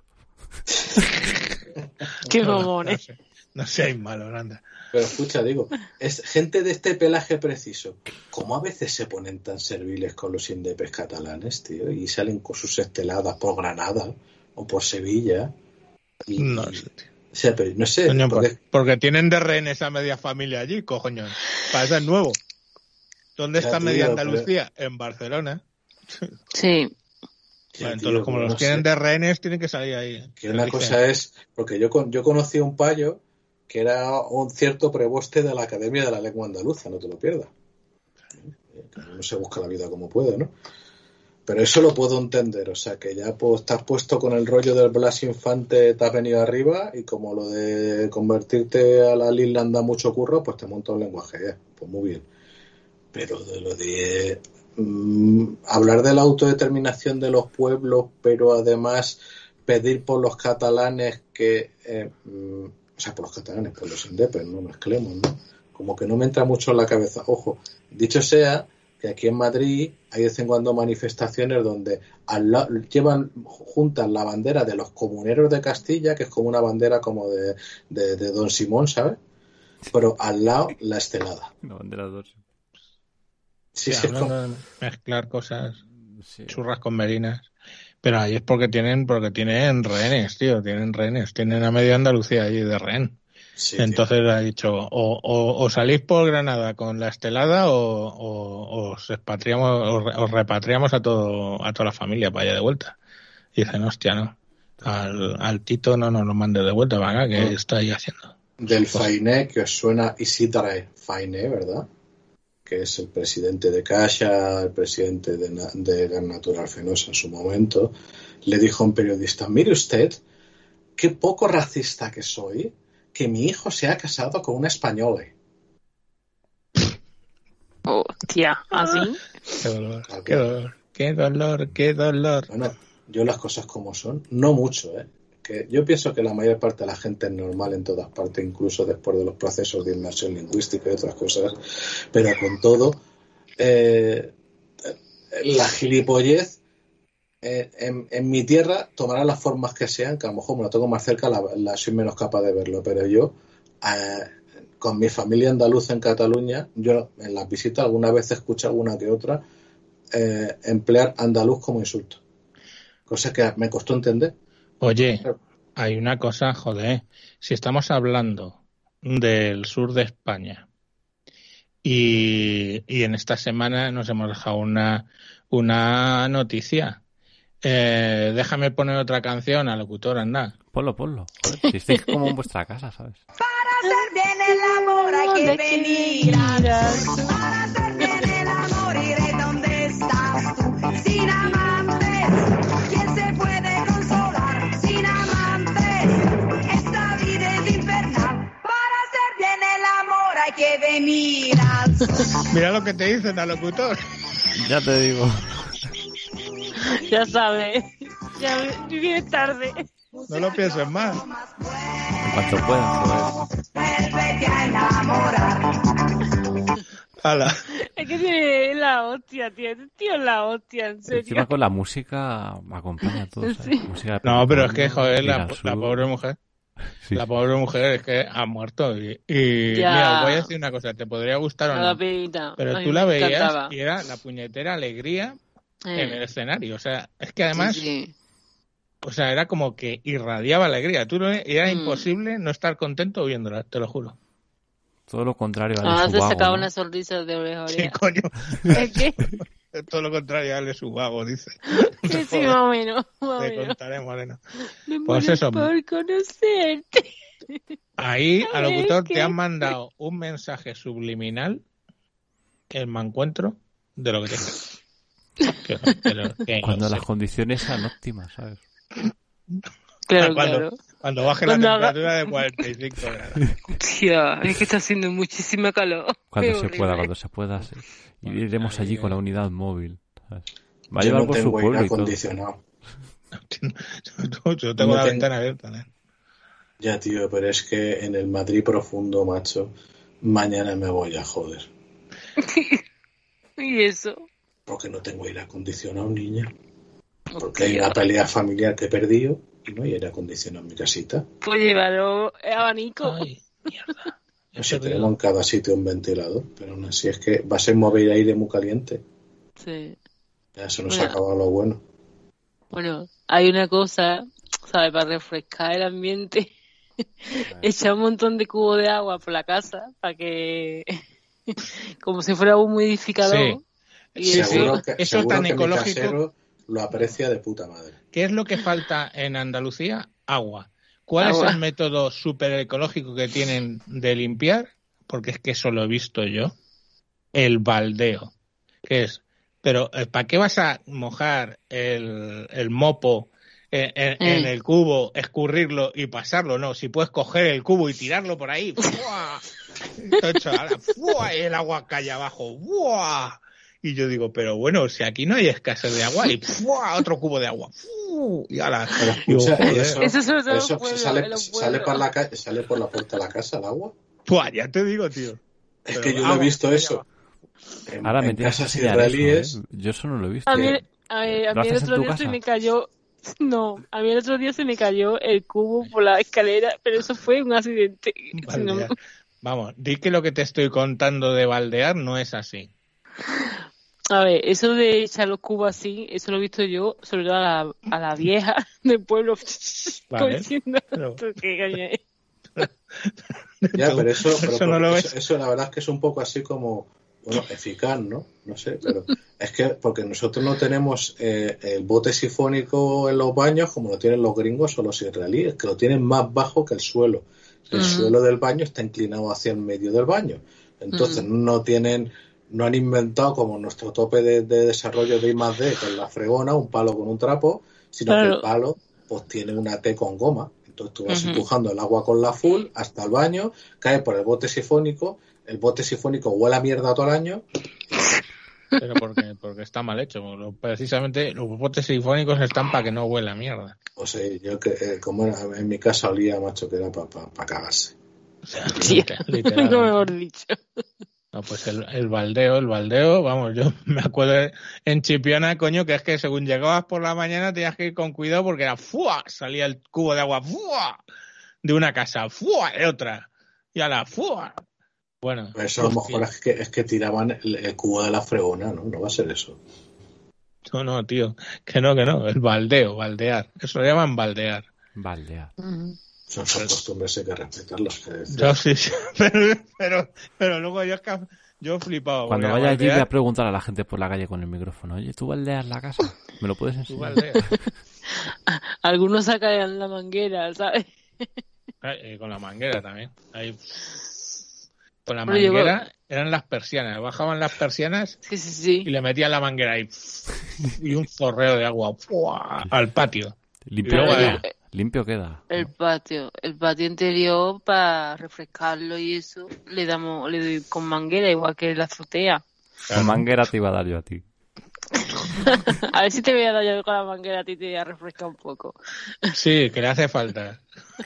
Qué bobones. No seáis malos, anda. Pero escucha, digo, es gente de este pelaje preciso. ¿Cómo a veces se ponen tan serviles con los indepes catalanes, tío? Y salen con sus esteladas por Granada o por Sevilla. No sé, tío. O sea, pero no sé. Coño, porque tienen de rehenes a media familia allí, cojoño. Para eso es nuevo. ¿Dónde está media Andalucía? En Barcelona. Sí. Bueno, entonces, como los tienen de rehenes, tienen que salir ahí. Que una cosa es, porque yo conocí a un payo que era un cierto preboste de la Academia de la Lengua Andaluza, no te lo pierdas. No se busca la vida como puede, ¿no? Pero eso lo puedo entender, o sea, que ya estás puesto con el rollo del Blas Infante, te has venido arriba, y como lo de convertirte a la Lil da mucho curro, pues te monta un lenguaje, pues muy bien. Pero de lo de hablar de la autodeterminación de los pueblos, pero además pedir por los catalanes que... o sea, por los catalanes, por los indepes, no mezclemos, ¿no? Como que no me entra mucho en la cabeza. Ojo, dicho sea que aquí en Madrid hay de vez en cuando manifestaciones donde llevan juntas la bandera de los comuneros de Castilla, que es como una bandera como de Don Simón, ¿sabes? Pero al lado la estelada. La bandera de Don Simón. Sí, mezclar cosas, churras con merinas. Pero ahí es porque tienen rehenes, tío, tienen a media Andalucía allí de rehén. Sí, entonces tío. Ha dicho, o salís por Granada con la estelada o os repatriamos a toda la familia para allá de vuelta. Y dicen, hostia, no, al Tito no nos lo mande de vuelta, venga, ¿qué está ahí haciendo? Del Fainé, que os suena Isidre Fainé, ¿verdad? Que es el presidente de Caixa, el presidente de Gas Natural Fenosa en su momento, le dijo a un periodista, mire usted, qué poco racista que soy, que mi hijo se ha casado con una española. Oh, tía, ¿así? Qué dolor. Bueno, yo las cosas como son, no mucho, que yo pienso que la mayor parte de la gente es normal en todas partes, incluso después de los procesos de inmersión lingüística y otras cosas, pero con todo la gilipollez en mi tierra tomará las formas que sean, que a lo mejor me lo tengo más cerca, la soy menos capaz de verlo, pero yo con mi familia andaluza en Cataluña, yo en las visitas alguna vez escucho alguna que otra emplear andaluz como insulto, cosa que me costó entender. Oye, hay una cosa, joder, si estamos hablando del sur de España y en esta semana nos hemos dejado una noticia. Déjame poner otra canción, a locutor, anda. Ponlo. Joder, si estáis como en vuestra casa, ¿sabes? Para hacer bien el amor hay que venir. Para hacer bien el amor iré donde estás tú. Sin amantes, ¿quién se puede consolar? Sin amantes, esta vida es infernal. Para hacer bien el amor hay que venir. Mira lo que te dicen al locutor. Ya te digo. Ya sabes, ya viene tarde. No lo pienses más. En cuanto puedas, ¡Hala! Es que tiene la hostia, tío. Tío, la hostia, en serio. Encima con la música me acompaña todo, ¿sabes? Sí. Música no, pero es que, joder, la pobre mujer. Sí. La pobre mujer es que ha muerto. Y mira, voy a decir una cosa, te podría gustar o no. Pero tú la veías y era la puñetera alegría en el escenario. O sea, es que además... Sí. O sea, era como que irradiaba alegría. Era imposible no estar contento viéndola, te lo juro. Todo lo contrario. Se sacaba una sonrisa de oreja a oreja. Sí, coño. ¿Qué? Todo lo contrario, Ale Subago, dice. Sí, más o menos. Te contaré, Moreno. Pues eso. Por conocerte. Ahí, al locutor, te han mandado un mensaje subliminal, el Mancuentro, de lo que tengas. Cuando las condiciones sean óptimas, ¿sabes? Claro. Cuando baje la temperatura de 45 grados. Tía, es que está haciendo muchísima calor. Cuando se pueda. Sí. Y iremos allí con la unidad móvil, ¿sabes? Va a llevar por su pueblo y todo. Yo tengo la ventana abierta, ¿eh? Ya, tío, pero es que en el Madrid profundo, macho, mañana me voy a joder. ¿Y eso? Porque no tengo aire acondicionado, niña. Porque hay una pelea familiar que he perdido y no hay aire acondicionado en mi casita. Pues llévalo abanico. Ay, mierda. Si tenemos en cada sitio un ventilador, pero aún así es que va a ser mover aire muy caliente. Sí. Ya se nos ha acabado lo bueno. Bueno, hay una cosa, ¿sabes? Para refrescar el ambiente. Echar un montón de cubos de agua por la casa para que, como si fuera un humidificador. Sí. Y Seguro que eso es tan mi ecológico. casero lo aprecia de puta madre. ¿Qué es lo que falta en Andalucía? Agua. ¿Cuál es el método súper ecológico que tienen de limpiar? Porque es que eso lo he visto yo. El baldeo. ¿Qué es? Pero ¿para qué vas a mojar el mopo en el cubo, escurrirlo y pasarlo? No, si puedes coger el cubo y tirarlo por ahí. ¡Fua! Y el agua cae abajo. ¡Fua! Y yo digo, pero bueno, si aquí no hay escasez de agua, y ¡fua! Otro cubo de agua. Y ahora, eso sale por la calle, sale por la puerta de la casa el agua. ¡Fua! Ya te digo, tío. Es que yo no he visto eso. Ahora me tienes que enseñar israelíes. eso, ¿eh? Yo eso no lo he visto. A mí el otro día se me cayó. No, a mí el otro día se me cayó el cubo por la escalera, pero eso fue un accidente. Vamos, di que lo que te estoy contando de baldear no es así. A ver, eso de echar los cubos así, eso lo he visto yo, sobre todo a la vieja del pueblo. Vale, ya, pero eso no lo ves. Eso la verdad es que es un poco así como, bueno, eficaz, ¿no? No sé, pero es que porque nosotros no tenemos el bote sifónico en los baños como lo tienen los gringos o los israelíes, que lo tienen más bajo que el suelo. El suelo del baño está inclinado hacia el medio del baño. Entonces no han inventado como nuestro tope de desarrollo de I+D, que es la fregona, un palo con un trapo, sino que el palo pues tiene una T con goma. Entonces tú vas empujando el agua con la full hasta el baño, cae por el bote sifónico, el bote sifónico huele a mierda todo el año. Pero porque está mal hecho. Precisamente los botes sifónicos están para que no huela a mierda. O sea, yo que como en mi casa olía, macho, que era para cagarse. O sea, literal. No mejor dicho. No, pues el baldeo, vamos, yo me acuerdo en Chipiona, coño, que es que según llegabas por la mañana tenías que ir con cuidado porque era ¡fua! Salía el cubo de agua ¡fua! De una casa, ¡fua! De otra, y a la ¡fua! Bueno. Eso a lo mejor es que tiraban el cubo de la fregona, ¿no? No va a ser eso. No, tío, que no, el baldear, eso lo llaman baldear. Baldear. Son costumbres, hay que respetarlas. Yo sí, pero luego yo flipado. Cuando vaya allí voy a preguntar a la gente por la calle con el micrófono, oye, ¿tú baldeas la casa? ¿Me lo puedes enseñar? Algunos sacan la manguera, ¿sabes? Con la manguera también. Ahí. Con la manguera eran las persianas, bajaban las persianas sí. Y le metían la manguera ahí y un zorreo de agua al patio. Limpio queda. El patio interior para refrescarlo y eso le doy con manguera igual que la azotea. Con manguera te iba a dar yo a ti. A ver si te voy a dar yo con la manguera a ti, te voy a refrescar un poco. Sí, que le hace falta.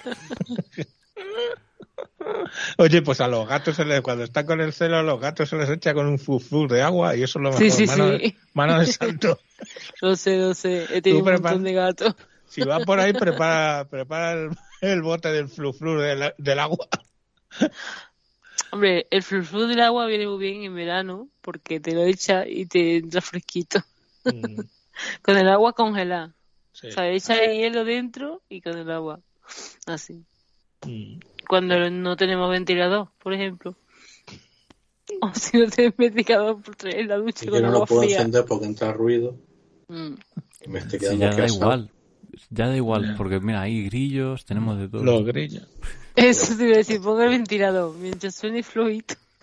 Oye, pues a los gatos cuando están con el celo, a los gatos se les echa con un fufur de agua y eso es lo mejor. Sí. Mano de santo. Lo sé. He tenido un montón de gatos. Si vas por ahí, prepara el bote del fluflur del agua. Hombre, el fluflur del agua viene muy bien en verano porque te lo echa y te entra fresquito. Con el agua congelada. Sí. O sea, echa el hielo dentro y con el agua. Así. Cuando no tenemos ventilador, por ejemplo. O si no tienes ventilador por traer en la ducha y con agua fría. Yo no lo puedo encender porque entra ruido. Y me estoy quedando Ya da igual, porque mira, hay grillos, tenemos de todo. Los grillos. Eso te iba a decir, ponga el ventilador mientras suene fluido.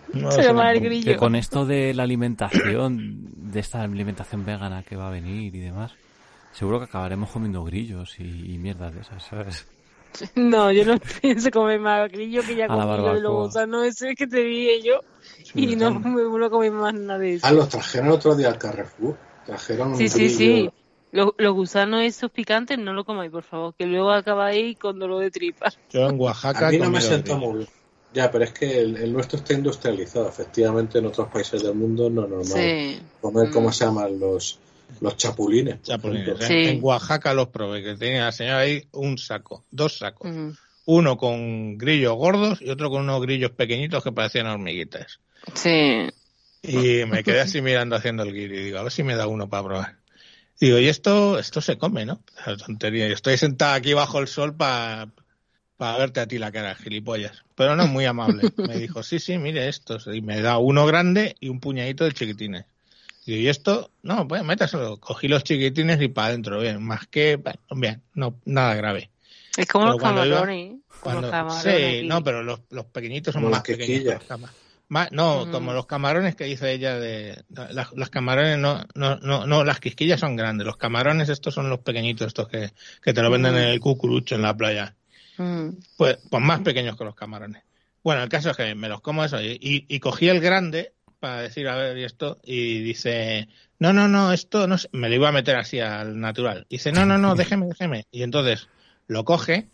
No Se sé llama el cómo. grillo. Que con esto de la alimentación, de esta alimentación vegana que va a venir y demás, seguro que acabaremos comiendo grillos y mierdas de esas, ¿sabes? No, yo no pienso comer más grillo que ya A la comí lo de los barbacoa. gusanos ese que te dije yo. Y no me vuelvo a comer más nada de eso. Los trajeron otro día al Carrefour. Trajeron un Sí, sí, grillo. sí. Los gusanos esos picantes no lo comáis, por favor, que luego acabáis con dolor de tripa. Yo en Oaxaca A mí he no me comido sentó grillo. muy bien. Ya, pero es que el nuestro está industrializado. Efectivamente, en otros países del mundo no es normal Sí. comer, ¿cómo se llaman? Los chapulines. por Chapulines. ejemplo. Sí. En Oaxaca los probé, que tenía la señora ahí dos sacos. Ujú. Uno con grillos gordos y otro con unos grillos pequeñitos que parecían hormiguitas. Sí. Y me quedé así mirando haciendo el guiri y digo, a ver si me da uno para probar. Digo, y esto se come, ¿no? La tontería. Yo estoy sentada aquí bajo el sol para verte a ti la cara, gilipollas. Pero no muy amable. Me dijo, sí, mire esto. Y me da uno grande y un puñadito de chiquitines. Digo, ¿y esto? No, pues métaselo. Cogí los chiquitines y para adentro. Bien, más que... Bueno, bien, no, nada grave. Es como Pero los cuando iba- camarones. Como los camarones Sí, aquí. no, pero los pequeñitos son Como más las pequeños. quisquillas. Que los como los camarones que dice ella de... Las camarones no, las quisquillas son grandes. Los camarones estos son los pequeñitos, estos que te lo venden en el cucurucho en la playa. Pues más pequeños que los camarones. Bueno, el caso es que me los como eso y cogí el grande para decir, a ver, y esto, y dice, no, esto no sé. Me lo iba a meter así al natural. Dice, no, déjeme. Y entonces lo coge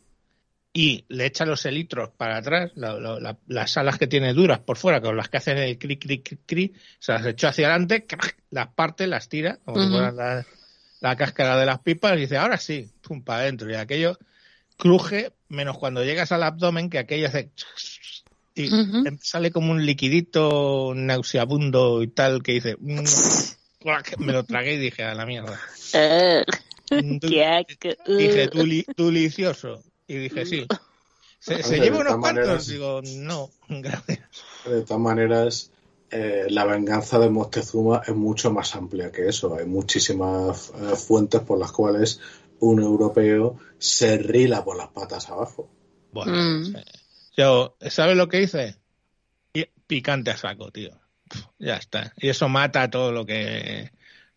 y le echa los elitros para atrás, las alas que tiene duras por fuera, con las que hacen el cric, se las echó hacia adelante, las parte, las tira, como si fueran la cáscara de las pipas, y dice, ahora sí, pum, para adentro. Y aquello cruje, menos cuando llegas al abdomen, que aquello hace... Y sale como un liquidito nauseabundo y tal, que dice... me lo tragué y dije, a la mierda. Dije, delicioso. Y dije, sí. ¿Se lleva unos cuantos? Digo, no, gracias. De todas maneras, la venganza de Moctezuma es mucho más amplia que eso. Hay muchísimas fuentes por las cuales un europeo se rila por las patas abajo. Bueno, yo, ¿sabes lo que hice? Picante a saco, tío. Ya está. Y eso mata todo lo que...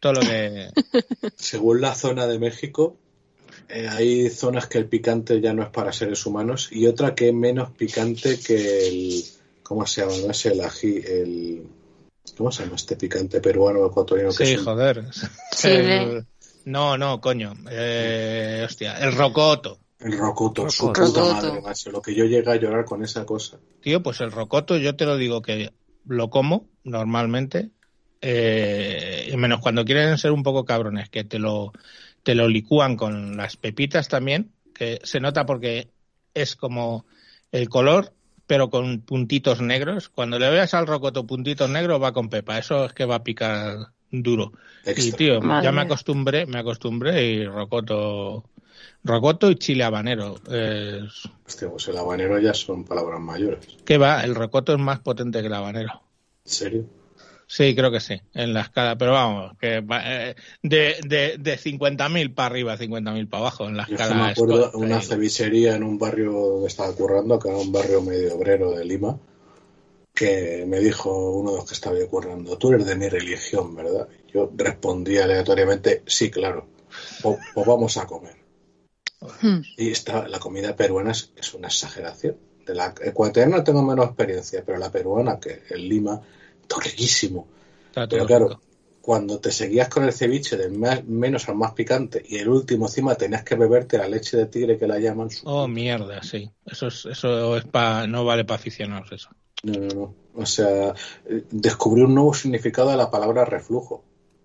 Según la zona de México, hay zonas que el picante ya no es para seres humanos y otra que es menos picante que el... ¿Cómo se llama? No es el ají, ¿cómo se llama este picante peruano ecuatoriano? Sí, joder. Chile. No, coño. Hostia, el rocoto. El rocoto, su puta madre, macho. Lo que yo llegué a llorar con esa cosa. Tío, pues el rocoto yo te lo digo que lo como normalmente, menos cuando quieren ser un poco cabrones, que te lo licúan con las pepitas también, que se nota porque es como el color, pero con puntitos negros. Cuando le veas al rocoto puntitos negros va con pepa, eso es que va a picar duro. Extra. Y tío, ya me acostumbré y rocoto y chile habanero. Hostia, pues el habanero ya son palabras mayores. ¿Qué va? El rocoto es más potente que el habanero. ¿En serio? Sí, creo que sí, en la escala, pero vamos, que de 50.000 para arriba, 50.000 para abajo, en la escala. Yo me acuerdo de una cevichería en un barrio donde estaba currando, que era un barrio medio obrero de Lima, que me dijo uno de los que estaba ahí currando, tú eres de mi religión, ¿verdad? Yo respondí aleatoriamente, sí, claro, pues vamos a comer. Y la comida peruana es una exageración. De la ecuatoriana tengo menos experiencia, pero la peruana, que en Lima, todo riquísimo. Pero claro, cuando te seguías con el ceviche del menos al más picante y el último encima tenías que beberte la leche de tigre que la llaman. Mierda, sí. Eso es no vale para aficionados eso. No. O sea, descubrí un nuevo significado de la palabra reflujo.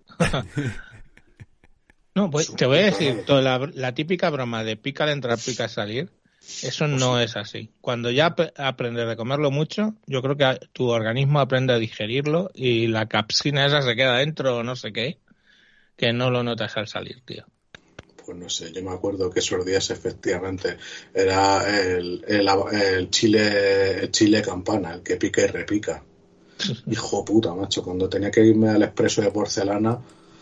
No, pues te voy a decir, toda la típica broma de pica al entrar, pica al salir, eso no es así. Cuando ya aprendes a comerlo mucho, yo creo que tu organismo aprende a digerirlo y la capsina esa se queda dentro o no sé qué, que no lo notas al salir, tío. Pues no sé, yo me acuerdo que esos días efectivamente era el chile campana, el que pica y repica. Hijo puta, macho, cuando tenía que irme al expreso de porcelana...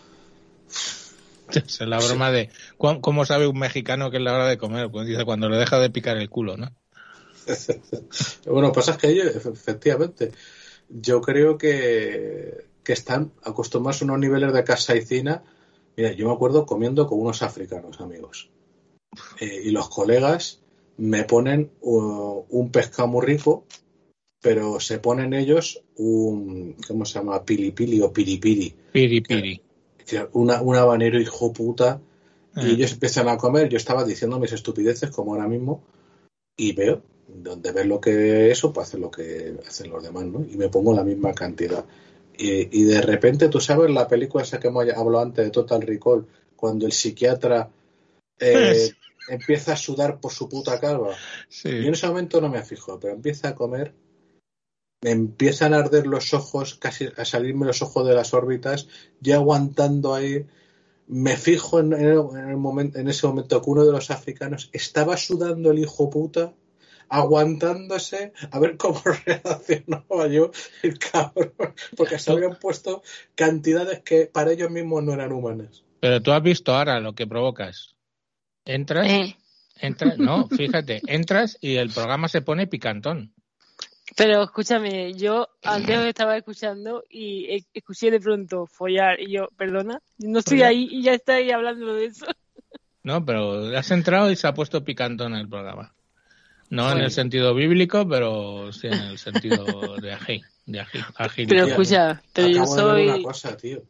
Es la broma de cómo sabe un mexicano que es la hora de comer, pues dice cuando le deja de picar el culo, ¿no? Bueno, pasa es que ellos, efectivamente, yo creo que están acostumbrados a unos niveles de casaicina. Mira, yo me acuerdo comiendo con unos africanos, amigos. Y los colegas me ponen un pescado muy rico, pero se ponen ellos ¿cómo se llama? Pilipili o piripiri. Piripiri. Un habanero hijo puta. Y ellos empiezan a comer. Yo estaba diciendo mis estupideces como ahora mismo. Y veo, donde ves lo que eso, pues hace lo que hacen los demás, ¿no? Y me pongo la misma cantidad. Y de repente, tú sabes la película esa que hemos hablado antes de Total Recall, cuando el psiquiatra empieza a sudar por su puta calva. Sí. Yo en ese momento no me fijo, pero empieza a comer, me empiezan a arder los ojos, casi a salirme los ojos de las órbitas, ya aguantando ahí. Me fijo en ese momento que uno de los africanos estaba sudando el hijo puta, aguantándose a ver cómo reaccionaba yo, el cabrón, porque se habían puesto cantidades que para ellos mismos no eran humanas. Pero tú has visto ahora lo que provocas. Entras, no, fíjate, entras y el programa se pone picantón. Pero escúchame, yo antes estaba escuchando y escuché de pronto follar y yo, perdona, no estoy ¿Follar? ahí y ya estáis hablando de eso. No, pero has entrado y se ha puesto picantón el programa. No Bueno. en el sentido bíblico, pero sí en el sentido de agilidad. Pero escucha, pero yo Acabo de ver una soy... cosa, tío.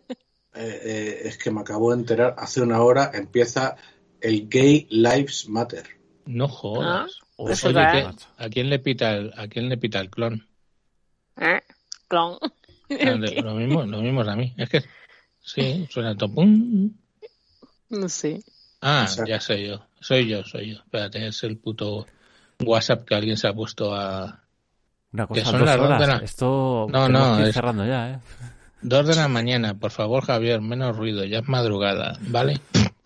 Es que me acabo de enterar, hace una hora empieza el Gay Lives Matter. No jodas. Eso Oye, da. ¿a quién le pita el clon? Clon. Lo mismo es a mí. Es que sí, suena topum. No sé. Ah, Exacto. ya sé yo. Soy yo. Espérate, es el puto WhatsApp que alguien se ha puesto a... Una Que cosa, son 2 las 2 de horas. la... Esto No, tenemos que ir es- cerrando ya, ¿eh? 2 de la mañana, por favor, Javier, menos ruido, ya es madrugada, ¿vale?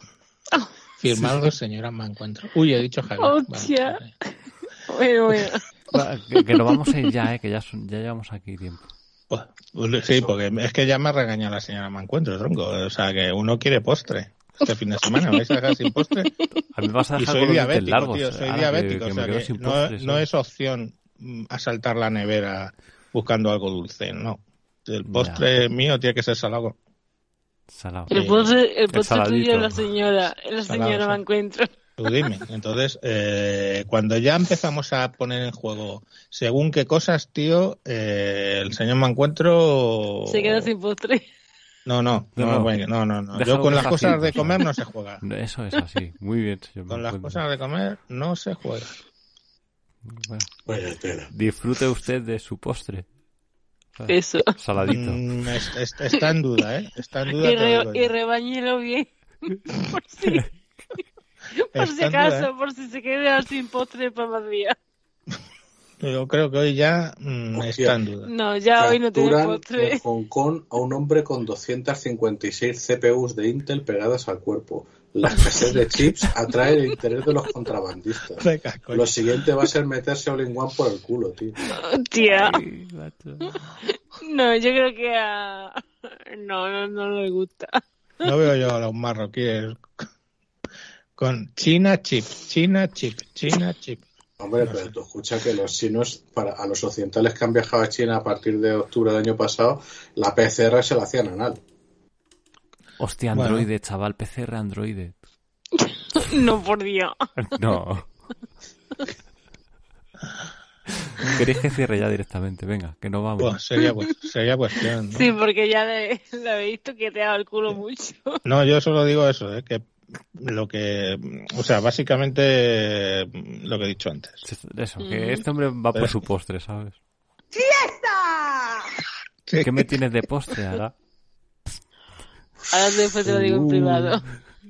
Firmado, señora, me encuentro. Uy, he dicho Javier. Hostia. Vale. Bueno. Va, que nos vamos a ir ya, que ya llevamos aquí tiempo. Pues, sí, porque es que ya me regaña la señora Mancuentro, tronco. O sea, que uno quiere postre. Este fin de semana, ¿me vais a dejar sin postre? A mí me vas a Y dejar soy con los dientes diabético, largos. tío, soy ahora diabético. que O me sea, quedo que sin no, postres, no ¿sabes? es opción asaltar la nevera buscando algo dulce, no. El postre mío tiene que ser salado. Salado. El postre tuyo saladito. es la señora Salado, me encuentro. Tú dime. Entonces, cuando ya empezamos a poner en juego según qué cosas, tío, el señor Mancuentro... Se queda sin postre. No. Déjalo Yo con que las sea cosas así, de pues, comer no se juega. Eso es así. Muy bien, señor. Con las Mancuentro. cosas de comer no se juega. Bueno, Vaya tela. disfrute usted de su postre. Eso. Saladito. Está en duda, ¿eh? Está en duda. te lo digo yo. Y rebañelo bien. Por si Está en duda, acaso, por si se queda sin postre para más días. Yo creo que hoy ya Hostia. está en duda. No, ya hoy no tiene Capturan en postre. Hong Kong a un hombre con 256 CPUs de Intel pegadas al cuerpo. La escasez de chips atrae el interés de los contrabandistas. Venga, coño. Lo siguiente va a ser meterse all in one por el culo, tío. Tía. Ay, macho. No, yo creo que no le gusta. No veo yo a los marroquíes con China chip. Hombre, pero tú escuchas que los chinos, a los occidentales que han viajado a China a partir de octubre del año pasado, la PCR se la hacían anal. Hostia, Bueno. androide, chaval. PCR androide. No, por Dios. No. ¿Queréis que cierre ya directamente? Venga, que no vamos. Pues sería cuestión, ¿no? Sí, porque ya le he visto que te ha dado el culo mucho. No, yo solo digo eso, que o sea, básicamente lo que he dicho antes. Eso, que este hombre va por su postre, ¿sabes? ¡Fiesta! Sí. ¿Qué me tienes de postre ahora? Ahora después te lo digo en privado.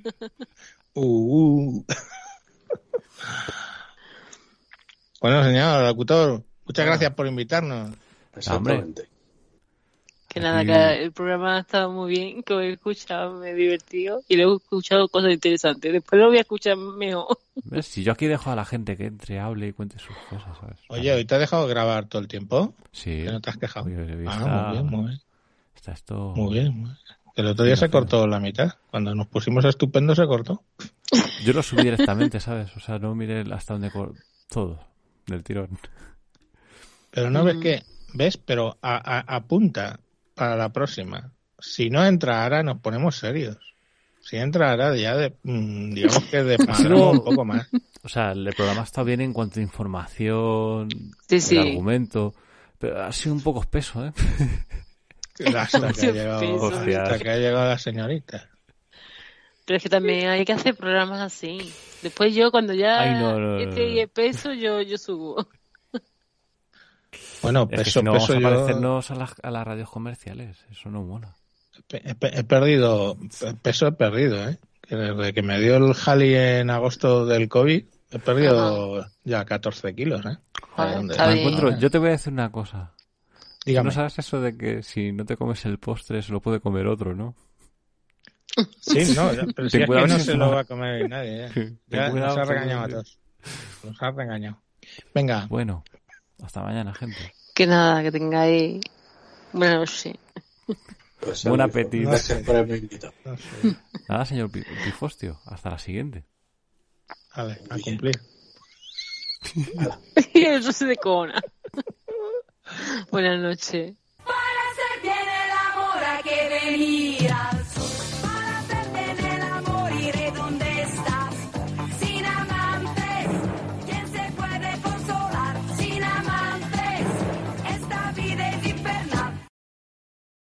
Bueno, señor locutor, muchas gracias por invitarnos. Exactamente. Que nada, que el programa ha estado muy bien, que lo he escuchado, me he divertido y luego he escuchado cosas interesantes. Después lo voy a escuchar mejor. ¿Ves? Si yo aquí dejo a la gente que entre, hable y cuente sus cosas, ¿sabes? Oye, ¿hoy te has dejado grabar todo el tiempo? Sí. Que no te has quejado. Oye, muy bien. Está esto... Muy bien. El otro día se cortó la mitad. Cuando nos pusimos estupendo se cortó. Yo lo subí directamente, ¿sabes? O sea, no miré hasta dónde... Todo, del tirón. Pero no ves que ¿ves? Pero apunta para la próxima. Si no entra Ara, nos ponemos serios. Si entra Ara, ya digamos que desmadramos un poco más. O sea, el programa está bien en cuanto a información, sí. el argumento, pero ha sido un poco espeso, ¿eh? Hasta que ha llegado la señorita. Pero es que también hay que hacer programas así. Después yo, cuando ya esté peso, yo subo. Bueno, es que si no vamos a parecernos a las radios comerciales. Eso no mola. He perdido, peso he perdido, ¿eh? Que desde que me dio el Jali en agosto del COVID, he perdido ya 14 kilos, ¿eh? Yo te voy a decir una cosa. Dígame. ¿No sabes eso de que si no te comes el postre se lo puede comer otro, no? Sí, no, pero si es que no se lo va a comer nadie, ¿eh? Ya nos ha regañado a todos. Nos ha regañado. Venga. Bueno, hasta mañana, gente. Que nada, que tengáis buena noche. Pues buen apetito. Gracias por haberme invitado. Nada, señor Pifostio. Hasta la siguiente. Vale, a cumplir. Eso se decona. Buenas noches. Para hacer bien el amor hay que venir a